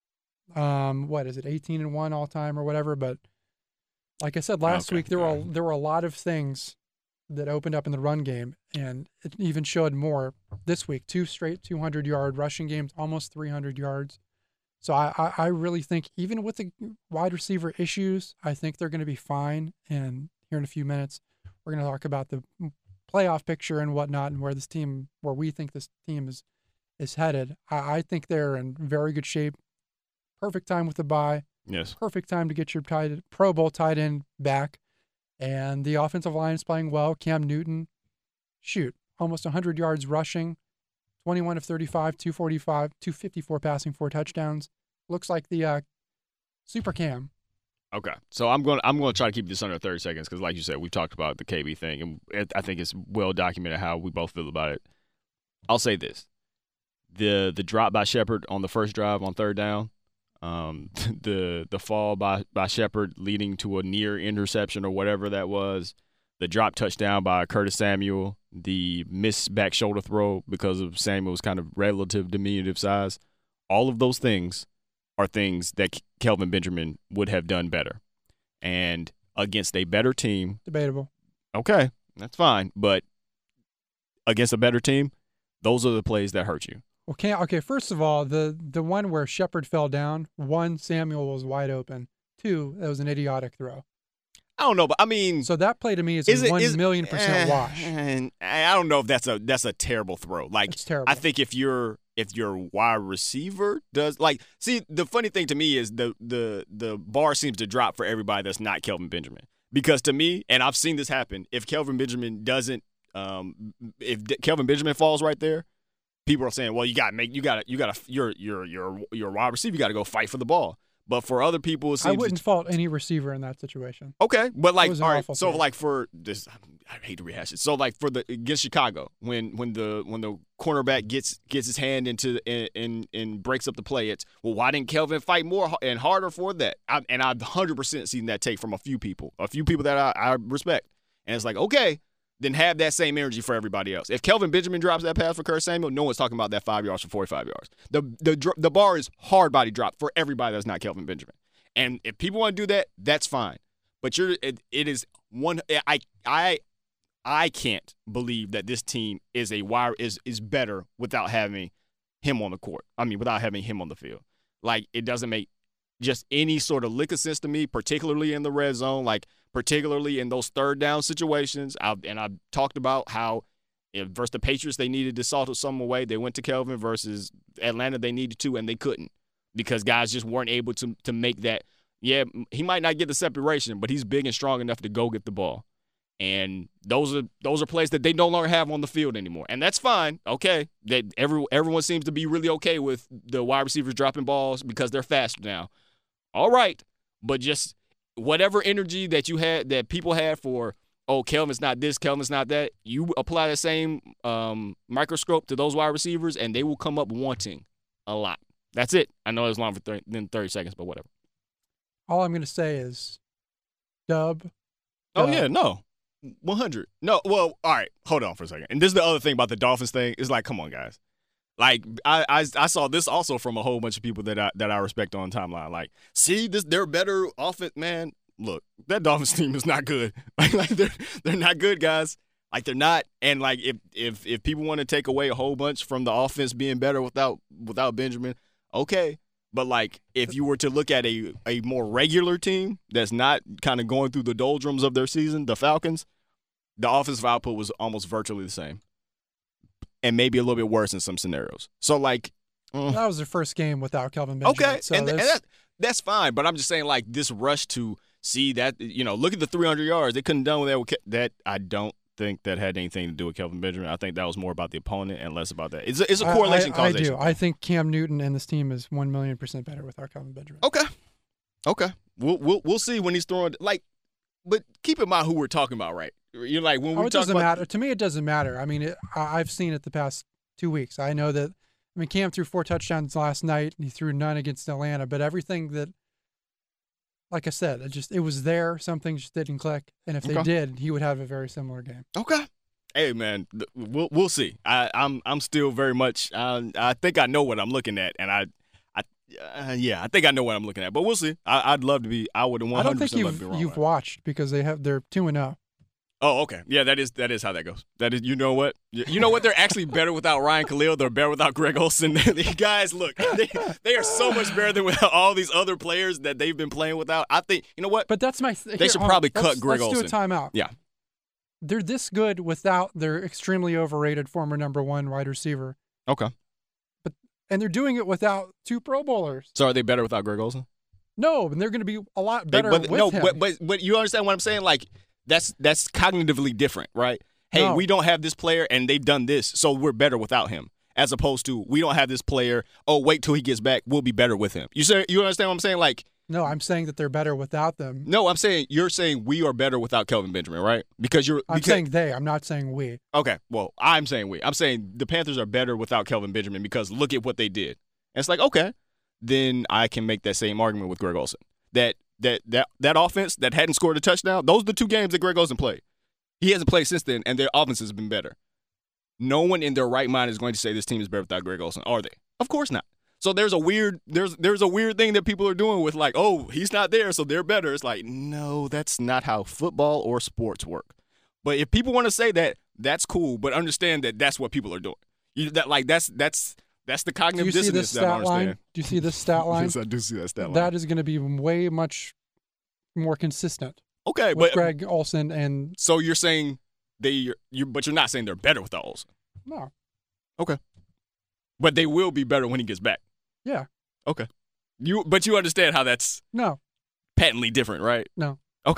Um, what is it? Eighteen and one all time or whatever. But like I said last Okay, week, there were yeah. there were a lot of things that opened up in the run game, and it even showed more this week. Two straight two hundred yard rushing games, almost three hundred yards. So I, I, I really think, even with the wide receiver issues, I think they're going to be fine. And here in a few minutes, we're going to talk about the playoff picture and whatnot, and where this team, where we think this team is is headed. I, I think they're in very good shape. Perfect time with the bye. yes. Perfect time to get your tight, Pro Bowl tight end back. And the offensive line is playing well. Cam Newton, shoot, almost one hundred yards rushing, twenty-one of thirty-five, two forty-five, two fifty-four passing, four touchdowns. Looks like the uh, Super Cam. Okay, so I'm going. I'm going to try to keep this under thirty seconds because, like you said, we've talked about the K B thing, and it, I think it's well documented how we both feel about it. I'll say this: the the drop by Shepard on the first drive on third down, um, the the fall by by Shepard leading to a near interception or whatever that was, the drop touchdown by Curtis Samuel, the missed back shoulder throw because of Samuel's kind of relative diminutive size, all of those things are things that Kelvin Benjamin would have done better. And against a better team, Debatable. okay, that's fine. But against a better team, those are the plays that hurt you. Well, can okay. First of all, the the one where Shepard fell down. One, Samuel was wide open. Two, that was an idiotic throw. I don't know, but I mean, So that play to me is, is a it one is, million percent eh, wash. And I don't know if that's a that's a terrible throw. Like, It's terrible. I think if you're if your wide receiver does like see the funny thing to me is the the the bar seems to drop for everybody that's not Kelvin Benjamin. Because to me, and I've seen this happen, if Kelvin Benjamin doesn't, um, if D- Kelvin Benjamin falls right there, people are saying, well, you got to make, you got to, you got to, you're, you're, you're, you're a wide receiver. You got to go fight for the ball. But for other people, it seems I wouldn't fault any receiver in that situation. Okay, but like, was all an right, awful so throw. like for this, I hate to rehash it. So like for the against Chicago, when when the when the cornerback gets gets his hand into and and, and breaks up the play, it's well, why didn't Kelvin fight more and harder for that? I, and I've one hundred percent seen that take from a few people, a few people that I, I respect, and it's like, okay, then have that same energy for everybody else. If Kelvin Benjamin drops that pass for Curtis Samuel, no one's talking about that five yards for forty-five yards. The the the bar is hard body drop for everybody that's not Kelvin Benjamin. And if people want to do that, that's fine. But you're it, it is one I I I can't believe that this team is a wire is is better without having him on the court. I mean, without having him on the field. Like, it doesn't make just any sort of lick of sense to me, particularly in the red zone, like particularly in those third down situations. I've, and I've talked about how if versus the Patriots they needed to salt some away. They went to Kelvin versus Atlanta they needed to, and they couldn't. Because guys just weren't able to to make that. Yeah, he might not get the separation, but he's big and strong enough to go get the ball. And those are those are plays that they no longer have on the field anymore. And that's fine. Okay. That every, everyone seems to be really okay with the wide receivers dropping balls because they're faster now. All right. But just whatever energy that you had, that people had for, oh, Kelvin's not this, Kelvin's not that, you apply the same um, microscope to those wide receivers, and they will come up wanting a lot. That's it. I know it's long for thirty, then thirty seconds, but whatever. All I'm going to say is dub. Oh, dub. yeah, no. one hundred. No, well, all right, hold on for a second. And this is the other thing about the Dolphins thing. It's like, come on, guys. Like, I, I I saw this also from a whole bunch of people that I, that I respect on the timeline. Like, see, this they're better offense. Man, look, that Dolphins team is not good. Like, like they're, they're not good, guys. Like, they're not. And, like, if if if people want to take away a whole bunch from the offense being better without without Benjamin, okay. But, like, if you were to look at a, a more regular team that's not kind of going through the doldrums of their season, the Falcons, the offensive output was almost virtually the same. And maybe a little bit worse in some scenarios. So, like. Mm. That was their first game without Kelvin Benjamin. Okay, so and, and that, that's fine. But I'm just saying, like, this rush to see that, you know, look at the three hundred yards. They couldn't have done that with Ke- that. I don't think that had anything to do with Kelvin Benjamin. I think that was more about the opponent and less about that. It's a, it's a correlation I, I, causation. I do. I think Cam Newton and this team is one million percent better without Kelvin Benjamin. Okay. Okay. We'll, we'll, we'll see when he's throwing. Like, but keep in mind who we're talking about, right? You're like, when we oh, it talk doesn't about. matter. To me, it doesn't matter. I mean, it, I, I've seen it the past two weeks. I know that. I mean, Cam threw four touchdowns last night, and he threw none against Atlanta. But everything that, like I said, it just it was there. Something just didn't click, and if they Okay. did, he would have a very similar game. Okay. Hey, man, th- we'll we'll see. I, I'm I'm still very much. Uh, I think I know what I'm looking at, and I, I, uh, yeah, I think I know what I'm looking at. But we'll see. I, I'd love to be. I would one I don't hundred think percent love you've to be wrong. you've about it. watched because they have they're two and zero. Oh, okay. Yeah, that is that is how that goes. That is, you know what? You you know what? They're actually better without Ryan Khalil. They're better without Greg Olsen. The guys, look, they, they are so much better than with all these other players that they've been playing without. I think, you know what? But that's my. Th- They here, should hold on. probably cut let's, Greg let's Olsen. do a timeout. Yeah. They're this good without their extremely overrated former number one wide receiver, Okay. and they're doing it without two Pro Bowlers. So are they better without Greg Olsen? No, and they're going to be a lot They- better but, with no, him. but, but but you understand what I'm saying? Like, that's that's cognitively different, right? Hey, No. we don't have this player, and they've done this, so we're better without him. As opposed to, we don't have this player. Oh, wait till he gets back. We'll be better with him. You say, you understand what I'm saying? Like, no, I'm saying that they're better without them. no, I'm saying you're saying we are better without Kelvin Benjamin, right? Because you're. I'm because, saying they. I'm not saying we. okay. Well, I'm saying we. I'm saying the Panthers are better without Kelvin Benjamin because look at what they did. And it's like, okay, then I can make that same argument with Greg Olsen. That that that that offense that hadn't scored a touchdown. Those are the two games that Greg Olsen played. He hasn't played since then, and their offense has been better. No one in their right mind is going to say this team is better without Greg Olsen, are they? Of course not. So there's a weird there's there's a weird thing that people are doing with like, oh, he's not there, so they're better. It's like, no, that's not how football or sports work. But if people want to say that, that's cool. But understand that that's what people are doing. You that like that's that's that's the Do cognitive you see this dissonance that I stat don't understand. line? Do you see this stat line? Yes, I do see that stat line. That is going to be way much more consistent okay, with but Greg Olsen and so you're saying they you but you're not saying they're better without Olsen. no. Okay. But they will be better when he gets back. Yeah. Okay. You but you understand how that's No. patently different, right? No. Okay.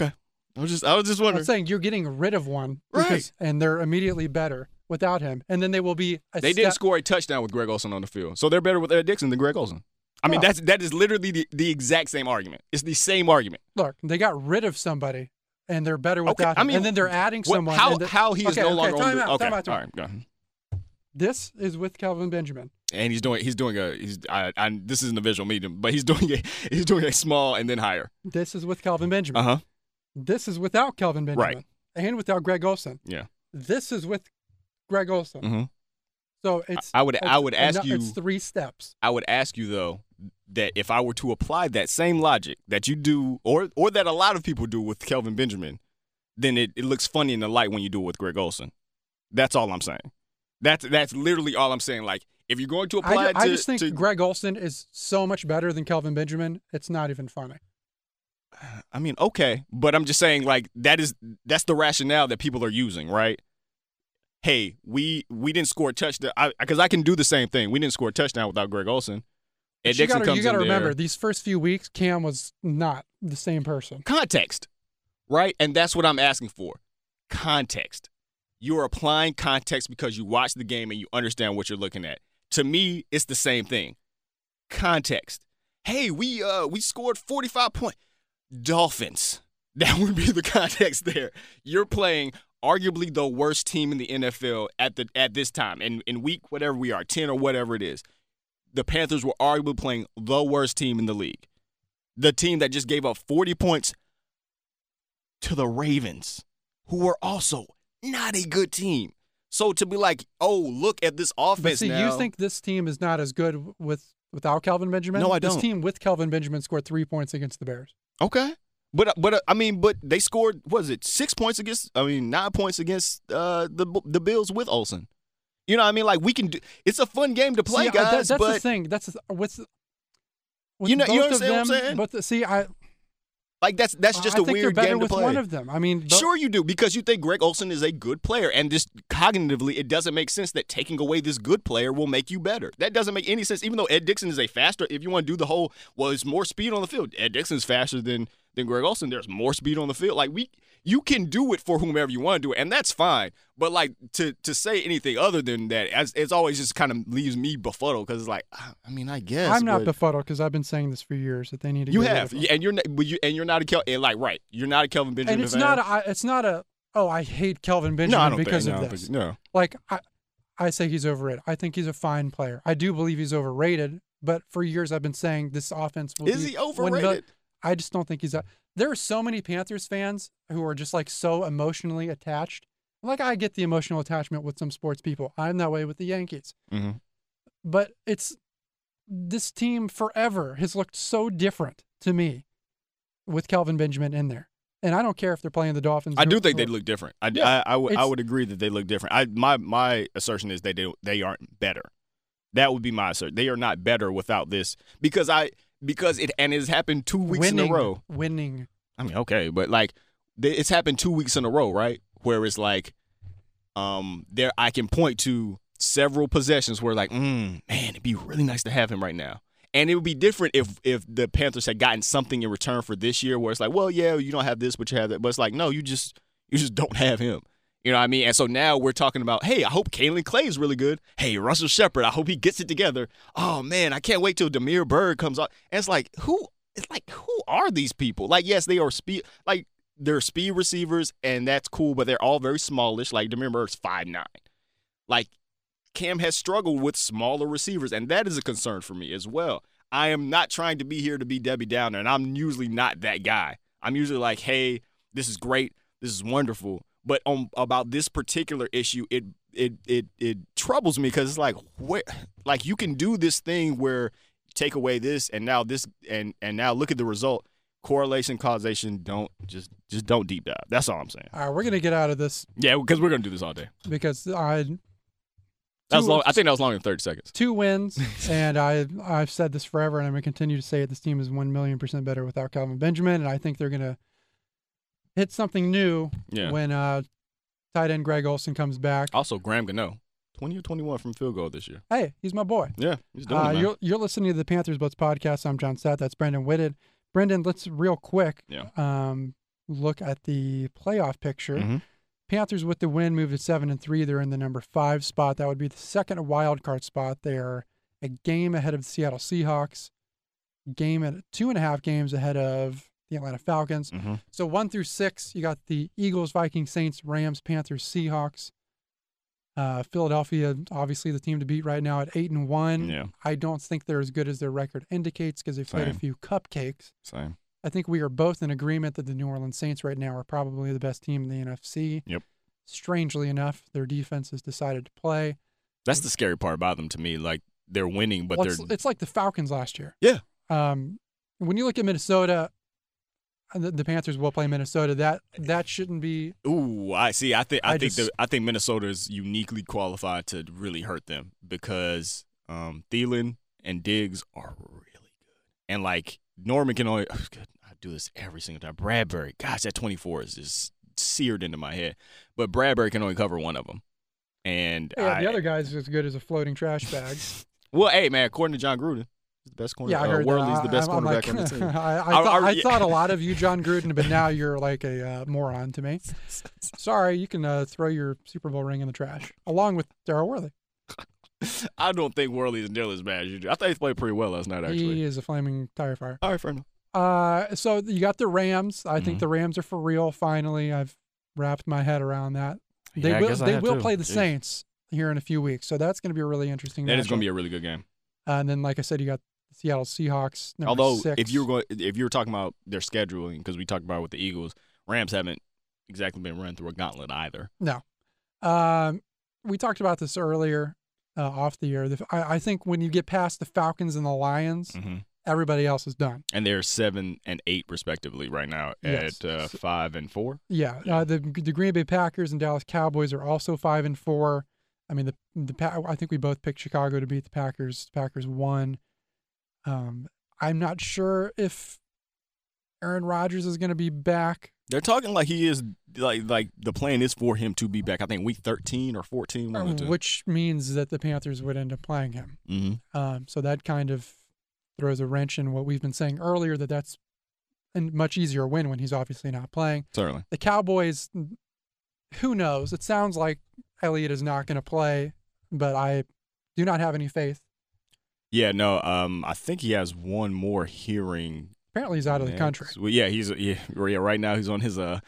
I was just, I was just wondering. I'm saying you're getting rid of one, because, Right. and they're immediately better without him, and then they will be. A They step, didn't score a touchdown with Greg Olsen on the field, so they're better with Ed Dixon than Greg Olsen. I mean, Oh. that's that is literally the, the exact same argument. It's the same argument. Look, they got rid of somebody, and they're better Okay, without I him. mean, and then they're adding What, someone. how and the- how he is okay, no okay, longer on time the out, okay. time out, time All out. right, go ahead. This is with Kelvin Benjamin. And he's doing he's doing a he's I, I this isn't a visual medium, but he's doing a he's doing a small and then higher. This is with Kelvin Benjamin. Uh huh. This is without Kelvin Benjamin. Right. And without Greg Olsen. Yeah. This is with Greg Olsen. Mm-hmm. So it's. I would it's, I would ask it's, you It's three steps. I would ask you though that if I were to apply that same logic that you do or or that a lot of people do with Kelvin Benjamin, then it, it looks funny in the light when you do it with Greg Olsen. That's all I'm saying. That's that's literally all I'm saying. Like if you're going to apply I, it to, I just think to Greg Olsen is so much better than Kelvin Benjamin. It's not even funny. I mean, okay, but I'm just saying, like that is that's the rationale that people are using, right? Hey, we we didn't score a touchdown because I, I can do the same thing. We didn't score a touchdown without Greg Olsen. And you Dixon gotta, comes you gotta in remember, there. these first few weeks, Cam was not the same person. Context, right? And that's what I'm asking for. Context. You're applying context because you watch the game and you understand what you're looking at. To me, it's the same thing. Context. Hey, we uh we scored forty-five points. Dolphins. That would be the context there. You're playing arguably the worst team in the N F L at the at this time. In in week whatever we are, ten or whatever it is. The Panthers were arguably playing the worst team in the league. The team that just gave up forty points to the Ravens, who were also not a good team. So to be like, oh, look at this offense But see, now. you think this team is not as good with without Kelvin Benjamin? No, I This don't. team with Kelvin Benjamin scored three points against the Bears. Okay. But but uh, I mean, but they scored, what is it, six points against, I mean, nine points against uh, the the Bills with Olsen. You know what I mean? Like, we can do, it's a fun game to play, see, guys, uh, that, that's but the thing. That's the, with, with You know- both you of understand what I'm them, saying? But the, see, I like, that's that's just I a think weird they're better game to with play. one of them. I mean, but, Sure you do, because you think Greg Olsen is a good player, and just cognitively, it doesn't make sense that taking away this good player will make you better. That doesn't make any sense, even though Ed Dixon is a faster, if you want to do the whole, well, it's more speed on the field. Ed Dixon's faster than than Greg Olsen. There's more speed on the field. Like, we, you can do it for whomever you want to do it, and that's fine. But, like, to to say anything other than that, as, it's always just kind of leaves me befuddled, because it's like, I mean, I guess. I'm not but befuddled because I've been saying this for years that they need to. You get rid have, of him. and you're not, but you, and you're not a Kel, and like, right, you're not a Kelvin Benjamin And it's fan. not. A, I- it's not a. Oh, I hate Kelvin no, Benjamin I don't because think, of no, I don't this. think- no. Like I, I say he's overrated. I think he's a fine player. I do believe he's overrated. But for years I've been saying this offense will Is be he one overrated? mil- I just don't think he's. A, there are so many Panthers fans who are just like so emotionally attached. Like I get the emotional attachment with some sports people. I'm that way with the Yankees. Mm-hmm. But it's this team forever has looked so different to me with Kelvin Benjamin in there. And I don't care if they're playing the Dolphins. I do or- think they or- look different. I, Yeah, I, I, would, I it's- would agree that they look different. I my my assertion is that they they aren't better. That would be my assertion. They are not better without this because I because it and it's happened two weeks winning, in a row. Winning. I mean, okay, but like they, it's happened two weeks in a row, right? Where it's like, um, there I can point to several possessions where like, mm, man, it'd be really nice to have him right now. And it would be different if if the Panthers had gotten something in return for this year, where it's like, well, yeah, you don't have this, but you have that. But it's like, no, you just you just don't have him. You know what I mean? And so now we're talking about, hey, I hope Kalen Clay is really good. Hey, Russell Shepard, I hope he gets it together. Oh man, I can't wait till Demir Bird comes out. And it's like, who? It's like, who are these people? Like, yes, they are speed, like they're speed receivers, and that's cool, but they're all very smallish. Like Demir Bird's five nine. Like Cam has struggled with smaller receivers, and that is a concern for me as well. I am not trying to be here to be Debbie Downer, and I'm usually not that guy. I'm usually like, hey, this is great, this is wonderful. But on about this particular issue, it it it it troubles me because it's like, where, like you can do this thing where you take away this, and now this, and and now look at the result. Correlation, causation, don't just just don't deep dive. That's all I'm saying. All right, we're gonna get out of this Yeah, because we're gonna do this all day. because I. That was two- long. I think that was longer than thirty seconds. Two wins, and I I've said this forever, and I'm gonna continue to say it. This team is one million percent better without Calvin Benjamin, and I think they're gonna hit something new Yeah. when uh, tight end Greg Olsen comes back. Also, Graham Gano, twenty or twenty-one from field goal this year. Hey, he's my boy. Yeah, he's doing Uh, it, man. you're you're listening to the Panthers Blitz podcast. I'm John Stott. That's Brendan Whitted. Brendan, let's real quick. Yeah. Um, look at the playoff picture, Mm-hmm. Panthers with the win move to seven and three. They're in the number five spot. That would be the second wild card spot. They are a game ahead of the Seattle Seahawks, game at two and a half games ahead of the Atlanta Falcons. Mm-hmm. So one through six, you got the Eagles, Vikings, Saints, Rams, Panthers, Seahawks. Uh, Philadelphia, obviously the team to beat right now at eight and one. Yeah. I don't think they're as good as their record indicates because they've played a Same. few cupcakes. Same. I think we are both in agreement that the New Orleans Saints right now are probably the best team in the N F C. Yep. Strangely enough, their defense has decided to play. That's the scary part about them to me. Like, they're winning, but Well, they're it's, it's like the Falcons last year. yeah. Um, when you look at Minnesota, the, the Panthers will play Minnesota. That that shouldn't be. Ooh, I see. I think I, I think just- the, I think Minnesota is uniquely qualified to really hurt them because um, Thielen and Diggs are really good, and like Norman can only. Oh, good, I do this every single time. Bradbury, gosh, that twenty-four is just seared into my head, but Bradbury can only cover one of them, and Yeah, I, the other guy's as good as a floating trash bag. well, hey man, according to John Gruden, he's the best corner. Yeah, I uh, heard Worley's that. the best I, I'm cornerback like, on the team. I, I, I- thought, I- I yeah. thought a lot of you, John Gruden, but now you're like a uh, moron to me. Sorry, you can uh, throw your Super Bowl ring in the trash along with Darryl Worley. I don't think Worley is nearly as bad as you do. I thought he played pretty well last night, actually. He is a flaming tire fire. All right, fair enough. Uh, so you got the Rams. I think Mhm. the Rams are for real. Finally, I've wrapped my head around that. They Yeah, I will. guess I They have will too. play the Jeez. Saints here in a few weeks, so that's going to be a really interesting. That is going to matchup. be a really good game. Uh, and then, like I said, you got the Seattle Seahawks. Number Although, six. if you're going, if you're talking about their scheduling, because we talked about it with the Eagles, Rams haven't exactly been run through a gauntlet either. no, um, we talked about this earlier uh, off the air. The, I, I think when you get past the Falcons and the Lions, Mm-hmm. everybody else is done. And they're seven and eight respectively right now Yes. at uh, five and four. Yeah, Yeah. Uh, the the Green Bay Packers and Dallas Cowboys are also five and four. I mean, the the Pa- I think we both picked Chicago to beat the Packers. The Packers won. Um, I'm not sure if Aaron Rodgers is going to be back. They're talking like he is like like the plan is for him to be back. I think week thirteen or fourteen. One of the two. Which means that the Panthers would end up playing him. Mm-hmm. Um, so that kind of throws a wrench in what we've been saying earlier, that that's a much easier win when he's obviously not playing. Certainly. The Cowboys, who knows? It sounds like Elliott is not going to play, but I do not have any faith. Yeah. No. Um. I think he has one more hearing. Apparently he's out of the next- country. Well, yeah. He's yeah. Yeah. Right now he's on his uh.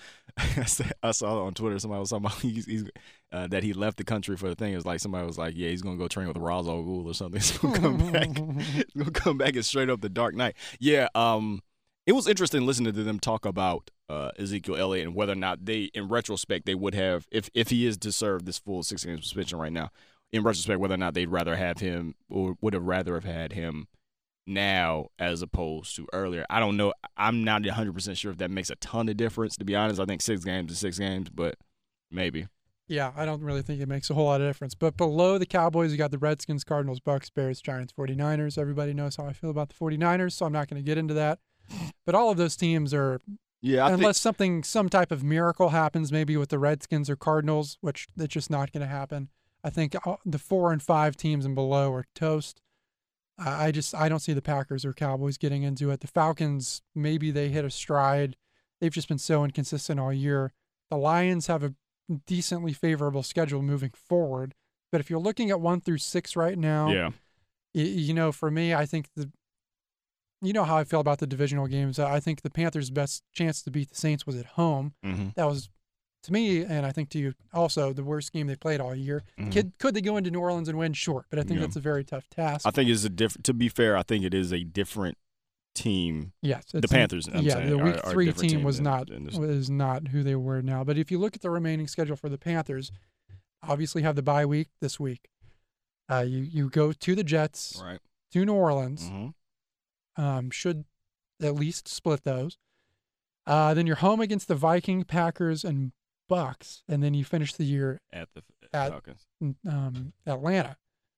I saw on Twitter somebody was talking about he's, he's uh, that he left the country for the thing. It was like somebody was like, yeah, he's gonna go train with Ra's al Ghul or something. He's gonna come back. He's gonna come back and straight up the Dark Knight. Yeah. Um. It was interesting listening to them talk about uh, Ezekiel Elliott and whether or not they, in retrospect, they would have if if he is to serve this full six game suspension right now. In retrospect, whether or not they'd rather have him or would have rather have had him now as opposed to earlier. I don't know. I'm not one hundred percent sure if that makes a ton of difference, to be honest. I think six games is six games, but maybe. Yeah, I don't really think it makes a whole lot of difference. But below the Cowboys, you got the Redskins, Cardinals, Bucks, Bears, Giants, 49ers. Everybody knows how I feel about the 49ers, so I'm not going to get into that. But all of those teams are, Yeah, I unless something, some type of miracle happens, maybe with the Redskins or Cardinals, which that's just not going to happen. I think all- the four and five teams and below are toast. I I just I don't see the Packers or Cowboys getting into it. The Falcons, maybe they hit a stride. They've just been so inconsistent all year. The Lions have a decently favorable schedule moving forward. But if you're looking at one through six right now, think. Yeah. y- you know, for me, I think the, you know how I feel about the divisional games. I think the Panthers' best chance to beat the Saints was at home. Mm-hmm. That was, to me, and I think to you also, the worst game they played all year. Mhm. Could could they go into New Orleans and win? Sure, but I think Yeah. that's a very tough task. I think it's a different. To be fair, I think it is a different team. Yes, The it's a- Panthers, I'm yeah, saying, the are- week are a three different team team was than- not than this. was not who they were now. But if you look at the remaining schedule for the Panthers, obviously have the bye week this week. Uh, you you go to the Jets, Right. to New Orleans. Mm-hmm. Um, should at least split those. Uh, then you're home against the Viking, Packers, and Bucks, and then you finish the year At the At- Falcons. in um, Atlanta.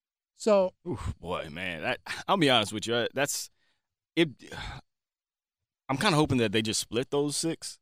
So Oof, boy, man, that, I'll be honest with you. That's it. I'm kind of hoping that they just split those six.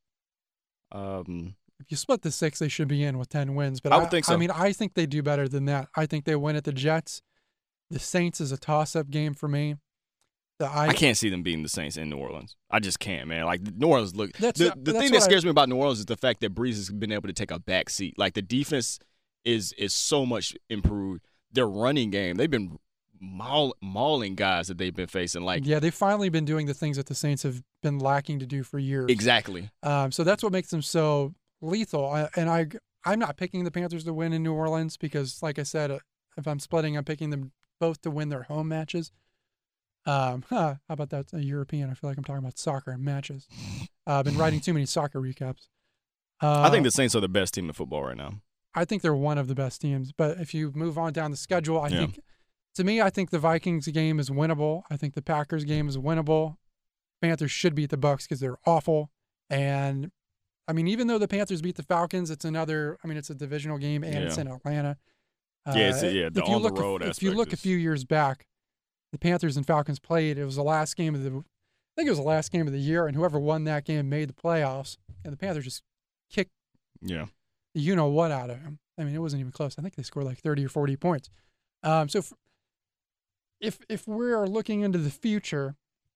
Um, if you split the six, they should be in with ten wins. But I would think so. I mean, I think they do better than that. I think they win at the Jets. The Saints is a toss-up game for me. The, I, I can't see them beating the Saints in New Orleans. I just can't, man. Like New Orleans look. That's, the uh, the that's thing that what scares I, me about New Orleans is the fact that Breeze has been able to take a back seat. Like the defense is is so much improved. Their running game, they've been maul, mauling guys that they've been facing. Like yeah, they've finally been doing the things that the Saints have been lacking to do for years. exactly. Um, so that's what makes them so lethal. I, and I I'm not picking the Panthers to win in New Orleans because, like I said, uh, if I'm splitting, I'm picking them both to win their home matches. Um, huh, how about that? A European. I feel like I'm talking about soccer and matches. Uh, I've been writing too many soccer recaps. Uh, I think the Saints are the best team in football right now. I think they're one of the best teams. But if you move on down the schedule, I Yeah. think, to me, I think the Vikings game is winnable. I think the Packers game is winnable. Panthers should beat the Bucs because they're awful. And I mean, even though the Panthers beat the Falcons, it's another. I mean, it's a divisional game and Yeah. it's in Atlanta. Uh, Yeah, it's, yeah. The if you on look, the road if, aspect. if you look is, a few years back, the Panthers and Falcons played. It was the last game of the. I think it was the last game of the year, and whoever won that game made the playoffs. And the Panthers just kicked yeah. the you know what out of them. I mean, it wasn't even close. I think they scored like thirty or forty points. Um, so if, if if we're looking into the future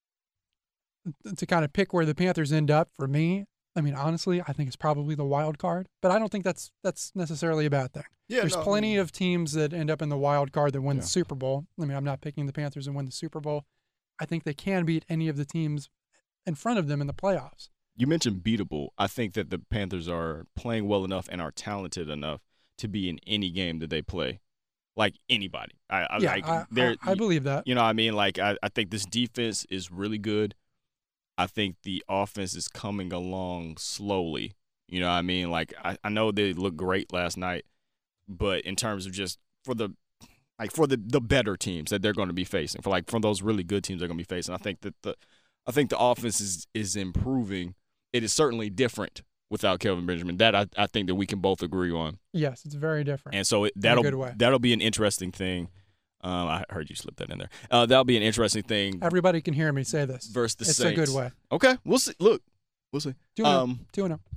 to kind of pick where the Panthers end up, for me, I mean, honestly, I think it's probably the wild card. But I don't think that's that's necessarily a bad thing. Yeah, There's no, plenty of teams that end up in the wild card that win Yeah. the Super Bowl. I mean, I'm not picking the Panthers and win the Super Bowl. I think they can beat any of the teams in front of them in the playoffs. You mentioned beatable. I think that the Panthers are playing well enough and are talented enough to be in any game that they play, like anybody. I, I Yeah, like. I, they're- I, I believe that. You know what I mean? Like, I, I think this defense is really good. I think the offense is coming along slowly. You know what I mean? Like, I, I know they looked great last night, but in terms of just for the like for the, the better teams that they're going to be facing, for like for those really good teams they're going to be facing, I think that the I think the offense is, is improving. It is certainly different without Kelvin Benjamin. That I, I think that we can both agree on. Yes, it's very different. And so it, In a that'll good way. that'll be an interesting thing. Um, I heard you slip that in there. Uh, that'll be an interesting thing Everybody can hear me say this. versus the It's Saints. a good way. Okay, we'll see. Look, we'll see. Two and oh. Um, Two and oh.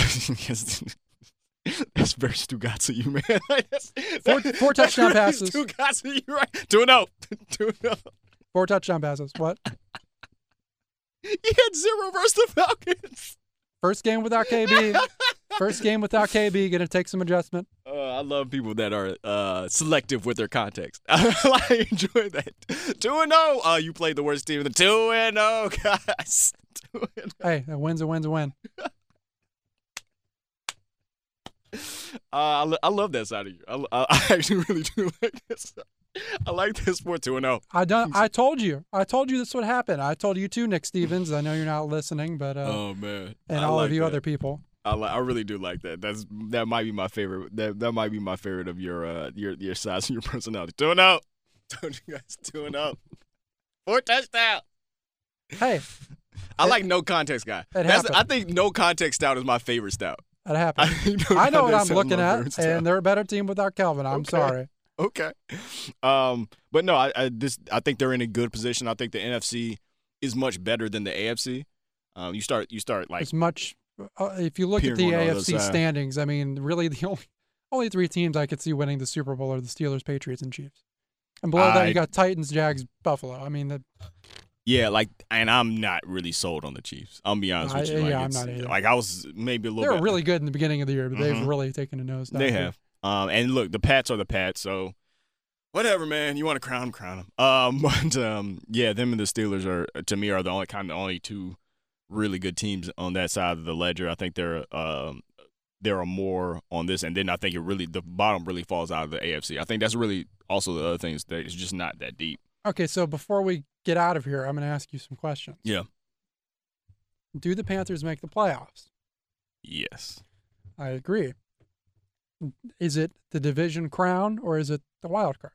That's very Stugotz of you, man. That's, Four- that- four that's touchdown really passes. Stugotz of you, right? Two and zero. Two and zero. Four touchdown passes. What? You had zero versus the Falcons. First game without K B. First game without K B. Going to take some adjustment. Uh, I love people that are uh, selective with their context. I enjoy that. Two and zero. Uh, you played the worst team in the two and zero, guys. Two and oh. Hey, a win's a win's a win. Uh, I, lo- I love that side of you. I, I, I actually really do like this. I like this for two and zero. I done. I told you. I told you this would happen. I told you too, Nick Stevens. I know you're not listening, but uh, Oh man, and I all like of you that. other people. I, li- I really do like that. That's that might be my favorite. That that might be my favorite of your uh your your size and your personality. Two and zero. Told you guys two and zero. Four touchdowns. Hey, I It- like no context guy. it That's happened. I think no context stout is my favorite stout. that happened. think no I know what context I'm stout is looking my at, favorite stout. and they're a better team without Kelvin. I'm Okay. sorry. Okay. Um, but no, I, I this I think they're in a good position. I think the N F C is much better than the A F C. Um, you start you start like As much, uh, if you look at peering the on the A other F C side. standings, I mean, really the only only three teams I could see winning the Super Bowl are the Steelers, Patriots, and Chiefs. And below that, I- you got Titans, Jags, Buffalo. I mean, the, yeah, like, and I'm not really sold on the Chiefs. I'll be honest I- with you. Like, yeah, I'm it's- not either. Like I was maybe a they little were bit. really good in the beginning of the year, but they've Mhm. really taken a nose down. They too. have. Um, and look, the Pats are the Pats, so whatever, man. You want to crown them, crown them. Um, but um, yeah, them and the Steelers are to me are the only kind of only two really good teams on that side of the ledger. I think there um there are more on this, and then I think it really the bottom really falls out of the A F C. I think that's really also the other thing is that it's just not that deep. Okay, so before we get out of here, I'm going to ask you some questions. Yeah. Do the Panthers make the playoffs? Yes. I agree. Is it the division crown or is it the wild card?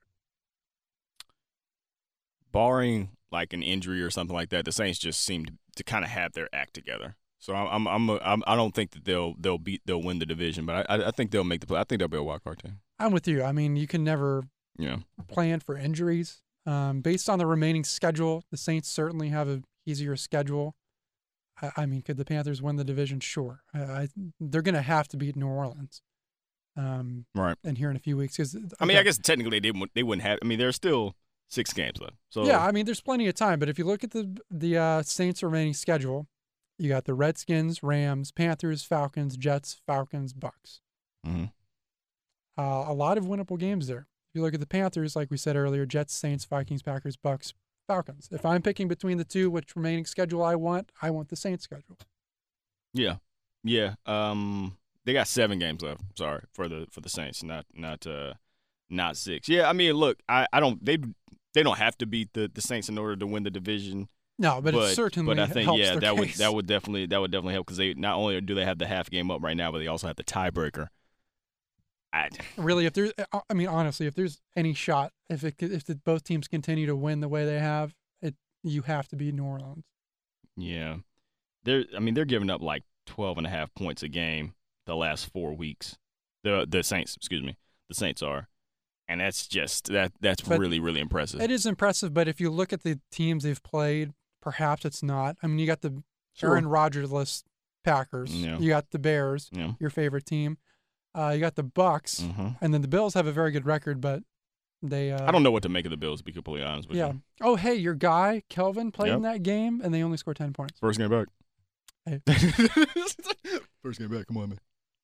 Barring like an injury or something like that, the Saints just seem to, to kind of have their act together. So I'm I'm, I'm I'm I don't think that they'll they'll beat they'll win the division, but I I think they'll make the play. I think they'll be a wild card team. I'm with you. I mean, you can never Yeah. plan for injuries. Um, based on the remaining schedule, the Saints certainly have a easier schedule. I, I mean, could the Panthers win the division? Sure. I, I, they're going to have to beat New Orleans. Um, Right. and here in a few weeks, because I mean, I guess technically they wouldn't they wouldn't have. I mean, they're still Six games left. So yeah, I mean, there's plenty of time. But if you look at the the uh, Saints' remaining schedule, you got the Redskins, Rams, Panthers, Falcons, Jets, Falcons, Bucks. Mm-hmm. Uh, a lot of winnable games there. If you look at the Panthers, like we said earlier, Jets, Saints, Vikings, Packers, Bucks, Falcons. If I'm picking between the two, which remaining schedule I want, I want the Saints schedule. Yeah, yeah. Um, they got seven games left. Sorry for the for the Saints, not not uh, not six. Yeah, I mean, look, I, I don't they they don't have to beat the, the Saints in order to win the division. No, but, but it certainly but I think helps yeah their that case. would that would definitely that would definitely help because they not only do they have the half game up right now, but they also have the tiebreaker. I, really, if there's, I mean, honestly, if there's any shot, if it if the, both teams continue to win the way they have, it you have to beat New Orleans. Yeah, they're. I mean, they're giving up like twelve and a half points a game the last four weeks. The the Saints, excuse me, the Saints are, and that's just that that's But really really impressive. It is impressive, but if you look at the teams they've played, perhaps it's not. I mean, you got the Sure. Aaron Rodgers-less Packers. Yeah. You got the Bears, Yeah. your favorite team. Uh, you got the Bucks, Mm-hmm. and then the Bills have a very good record, but they. Uh, I don't know what to make of the Bills, to be completely honest with Yeah. you. Oh, hey, your guy Kelvin played in Yep. that game, and they only scored ten points. First game back. Hey. First game back. Come on, man.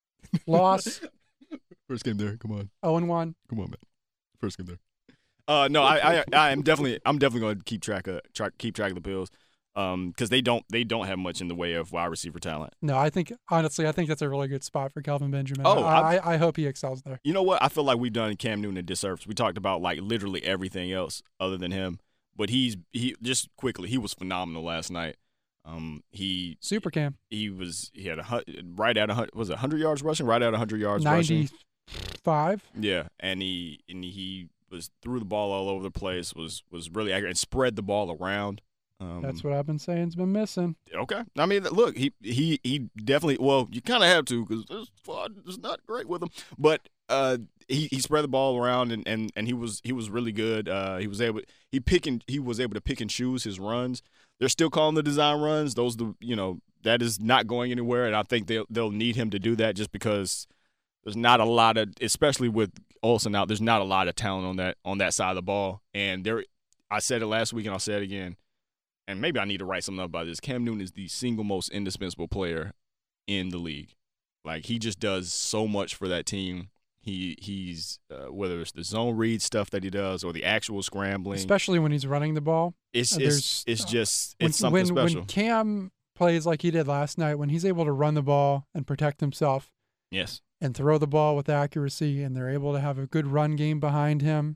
Loss. First game there. Come on. Oh and one. Come on, man. First game there. Uh, no, I, I, I am definitely, I'm definitely going to keep track of, track, keep track of the Bills, um, because they don't, they don't have much in the way of wide receiver talent. No, I think honestly, I think that's a really good spot for Kelvin Benjamin. Oh, I, I, I hope he excels there. You know what? I feel like we've done Cam Newton a disservice. We talked about like literally everything else other than him, but he's he just quickly he was phenomenal last night. Um, he Super Cam. he was he had a hu- right at a hundred was it hundred yards rushing, right at a hundred yards rushing. ninety-five. Yeah, and he and he was threw the ball all over the place. Was was really accurate and spread the ball around. Um, That's what I've been saying's been missing. Okay, I mean, look, he he he definitely. Well, you kind of have to because this squad is not great with him, but uh, he he spread the ball around and, and, and he was he was really good. Uh, he was able he pick and he was able to pick and choose his runs. They're still calling the design runs. Those the you know that is not going anywhere, and I think they'll they'll need him to do that just because there's not a lot of, especially with Olsen out, there's not a lot of talent on that on that side of the ball. And there, I said it last week and I'll say it again. And maybe I need to write something up about this. Cam Newton is the single most indispensable player in the league. Like, he just does so much for that team. He He's, uh, whether it's the zone read stuff that he does or the actual scrambling. Especially when he's running the ball. It's, uh, it's, there's- it's just, When, it's something when, special. when Cam plays like he did last night, when he's able to run the ball and protect himself Yes. and throw the ball with accuracy, and they're able to have a good run game behind him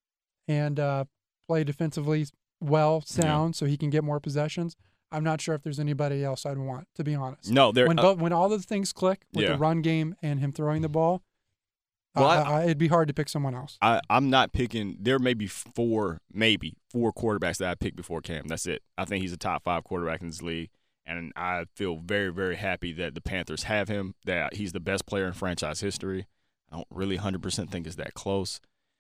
and uh, play defensively well, sound, so he can get more possessions. I'm not sure if there's anybody else I'd want, to be honest. No, there. When uh, both, when all those things click with Yeah. the run game and him throwing the ball, Well, I, I- I, it'd be hard to pick someone else. I, I'm not picking. There may be four, maybe four quarterbacks that I pick before Cam. That's it. I think he's a top five quarterback in this league, and I feel very, very happy that the Panthers have him. That he's the best player in franchise history. I don't really one hundred percent think it's that close.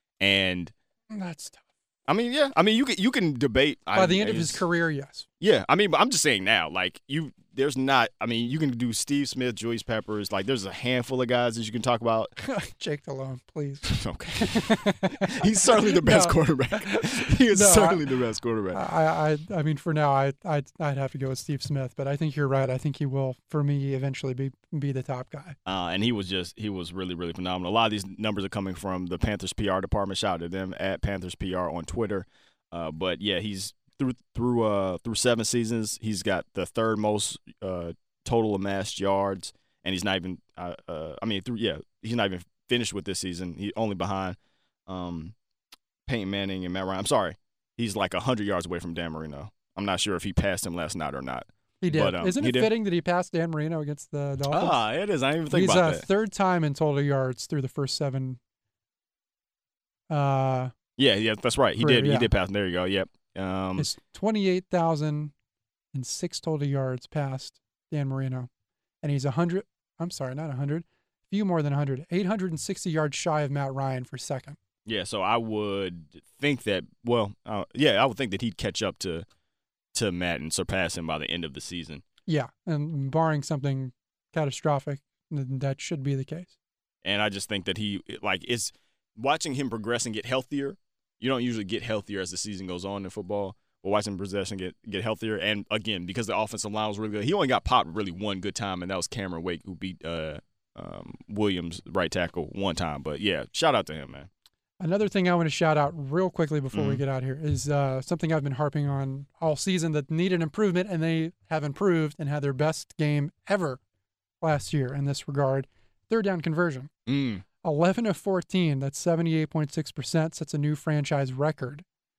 And That's tough. I mean, yeah. I mean, you can you can debate. By I, the end of his it's- career, yes. Yeah, I mean, but I'm just saying now, like you, there's not. I mean, you can do Steve Smith, Julius Peppers. Like, there's a handful of guys that you can talk about. Jake Delhomme, please. Okay, he's certainly the best No. quarterback. He is No, certainly the best quarterback. I, I, I mean, for now, I, I'd, I'd have to go with Steve Smith, but I think you're right. I think he will, for me, eventually be be the top guy. Uh, and he was just he was really really phenomenal. A lot of these numbers are coming from the Panthers P R department. Shout out to them at Panthers P R on Twitter. Uh, but yeah, he's through through uh through seven seasons. He's got the third most uh total amassed yards, and he's not even uh, uh I mean through yeah he's not even finished with this season. He only behind um Peyton Manning and Matt Ryan. I'm sorry, he's like a hundred yards away from Dan Marino. I'm not sure if he passed him last night or not. He did. But, um, Isn't he it did. fitting that he passed Dan Marino against the Dolphins? Ah, it is. I didn't even think He's about uh, that. third time in total yards through the first seven. Uh, Yeah, yeah, that's right. He Career, did. yeah. He did pass. There you go. Yep. Um, it's twenty-eight thousand and six total yards past Dan Marino, and he's a hundred. I'm sorry, not a hundred. Few more than a hundred. Eight hundred and sixty yards shy of Matt Ryan for second. Yeah, so I would think that. Well, uh, yeah, I would think that he'd catch up to to Matt and surpass him by the end of the season. Yeah, and barring something catastrophic, then that should be the case. And I just think that he like it's watching him progress and get healthier. you don't usually get healthier as the season goes on in football. But watching possession get get healthier, and again because the offensive line was really good, he only got popped really one good time, and that was Cameron Wake who beat uh, um, Williams right tackle one time. But yeah, shout out to him, man. Another thing I want to shout out real quickly before Mm-hmm. we get out here is uh, something I've been harping on all season that needed improvement, and they have improved and had their best game ever last year in this regard. Third down conversion. Mm. eleven of fourteen, that's seventy-eight point six percent, sets a new franchise record.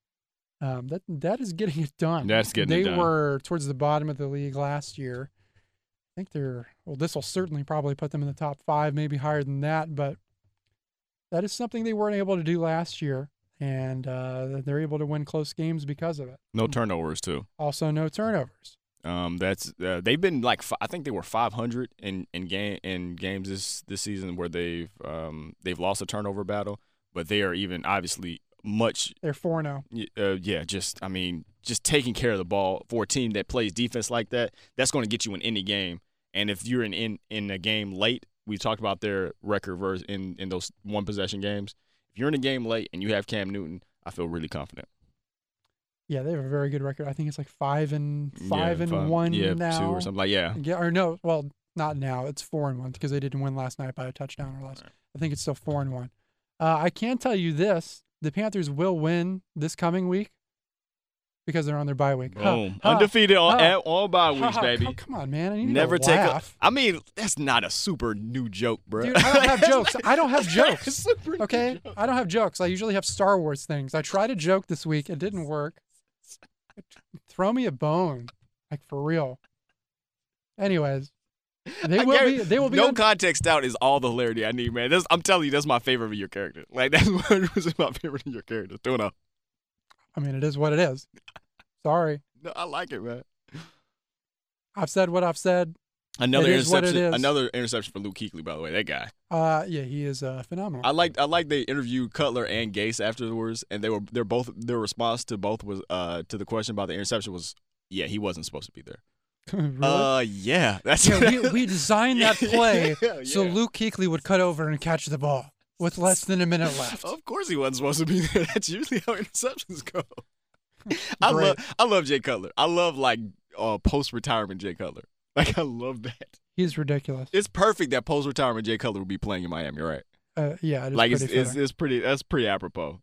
Um, that That is getting it done. That's getting they it done. They were towards the bottom of the league last year. I think they're, well, this will certainly probably put them in the top five, maybe higher than that, but that is something they weren't able to do last year, and uh, they're able to win close games because of it. No turnovers too. Also, no turnovers. Um, that's uh, they've been like fi- I think they were five hundred in in game in games this this season where they've um they've lost a turnover battle, but they are even obviously much They're four and oh. uh, yeah just I mean just taking care of the ball for a team that plays defense like that. That's going to get you in any game, and if you're in in, in a game late, we talked about their record versus in in those one possession games. If you're in a game late and you have Cam Newton, I feel really confident. Yeah, they have a very good record. I think it's like five and five yeah, and five, one yeah, now. two or something like yeah. Yeah, or no, well, not now. It's four and one because they didn't win last night by a touchdown or less. Right. I think it's still four and one. Uh, I can tell you this: the Panthers will win this coming week because they're on their bye week. Boom. Ha, ha, Undefeated on ha, at all bye ha, weeks, ha. baby. Come, come on, man! I need Never to take a. laugh. I mean, that's not a super new joke, bro. Dude, I don't have jokes. I don't have jokes. Super new Okay, joke. I don't have jokes. I usually have Star Wars things. I tried a joke this week. It didn't work. Throw me a bone, like for real. Anyways, they I will guarantee- be. They will be. No on, context out is all the hilarity I need, man. That's, I'm telling you, that's my favorite of your character. Like that's one hundred percent my favorite of your character. Don't know. I mean, it is what it is. Sorry, No, I like it, man. I've said what I've said. Another It is what it interception. is. Another interception for Luke Kuechly, by the way. That guy. Uh, yeah, he is uh, phenomenal. I like. I like they interviewed Cutler and Gase afterwards, and they were. They're both. Their response to both was uh to the question about the interception was, yeah, he wasn't supposed to be there. Really? Uh, yeah, that's. yeah, we, we designed that Yeah, play yeah, so yeah. Luke Kuechly would cut over and catch the ball with less than a minute left. Of course, he wasn't supposed to be there. That's usually how interceptions go. I Great. love. I love Jay Cutler. I love like uh, post retirement Jay Cutler. Like I love that. He's ridiculous. It's perfect that post retirement Jay Cutler will be playing in Miami, right? Uh, yeah, it is Like it's, pretty it's fitting. it's pretty. That's pretty apropos.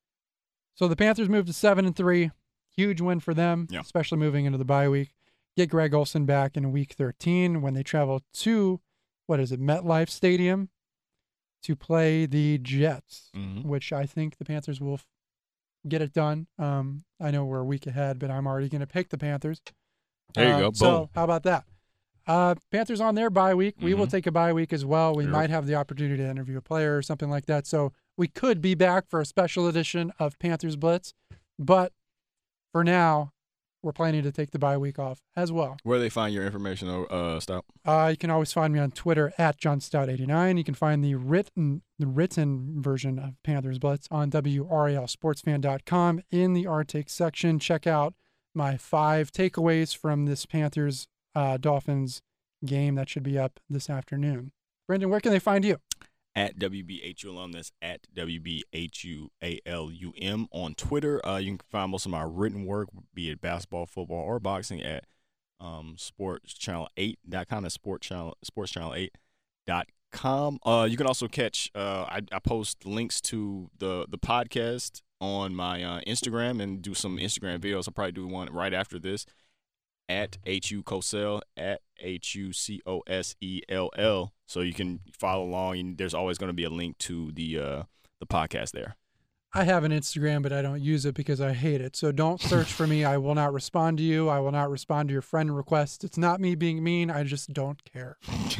So the Panthers moved to seven and three. Huge win for them, Yeah. especially moving into the bye week. Get Greg Olsen back in week thirteen when they travel to, what is it, MetLife Stadium to play the Jets, Mhm. which I think the Panthers will f- get it done. Um, I know we're a week ahead, but I'm already going to pick the Panthers. There you Uh, go. So Boom. how about that? Uh, Panthers on their bye week. We will Mhm. take a bye week as well. We Sure. might have the opportunity to interview a player or something like that. So we could be back for a special edition of Panthers Blitz. But for now, we're planning to take the bye week off as well. Where they find your information, uh, Stout? Uh, you can always find me on Twitter at John Stout eighty-nine. You can find the written the written version of Panthers Blitz on W R A L sports fan dot com in the Our Take section. Check out my five takeaways from this Panthers uh, Dolphins game that should be up this afternoon. Brendan, where can they find you? At W B H U alum. That's at W B H U A L U M on Twitter. Uh, you can find most of my written work, be it basketball, football, or boxing, at um, sports channel eight dot com. That's sports channel sports channel eight dot com. Uh, you can also catch. Uh, I, I post links to the the podcast on my uh, Instagram and do some Instagram videos. I'll probably do one right after this. At H U Cosell, at H U C O S E L L. So you can follow along, and there's always going to be a link to the uh, the podcast there. I have an Instagram, but I don't use it because I hate it. So don't search for me. I will not respond to you. I will not respond to your friend requests. It's not me being mean. I just don't care.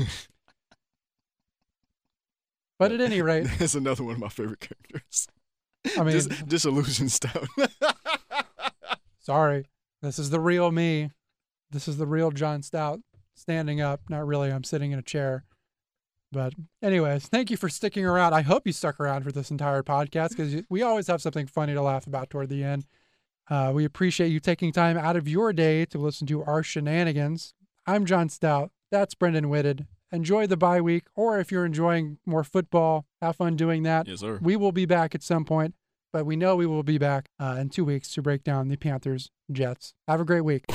But at any rate, That's another one of my favorite characters. I mean, Dis- disillusion Stout. sorry. This is the real me. This is the real John Stout standing up. Not really. I'm sitting in a chair. But anyways, thank you for sticking around. I hope you stuck around for this entire podcast because we always have something funny to laugh about toward the end. Uh, we appreciate you taking time out of your day to listen to our shenanigans. I'm John Stout. That's Brendan Whitted. Enjoy the bye week, or if you're enjoying more football, have fun doing that. Yes, sir. We will be back at some point. But we know we will be back uh, in two weeks to break down the Panthers-Jets. Have a great week.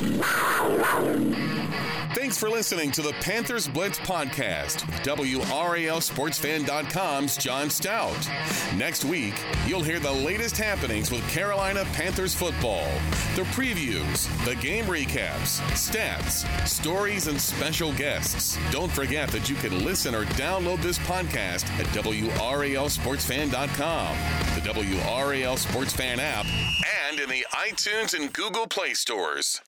Thanks for listening to the Panthers Blitz podcast with W R A L Sports Fan dot com's John Stout. Next week, you'll hear the latest happenings with Carolina Panthers football, the previews, the game recaps, stats, stories, and special guests. Don't forget that you can listen or download this podcast at W R A L Sports Fan dot com, the W R A L Sports Fan app, and in the iTunes and Google Play stores.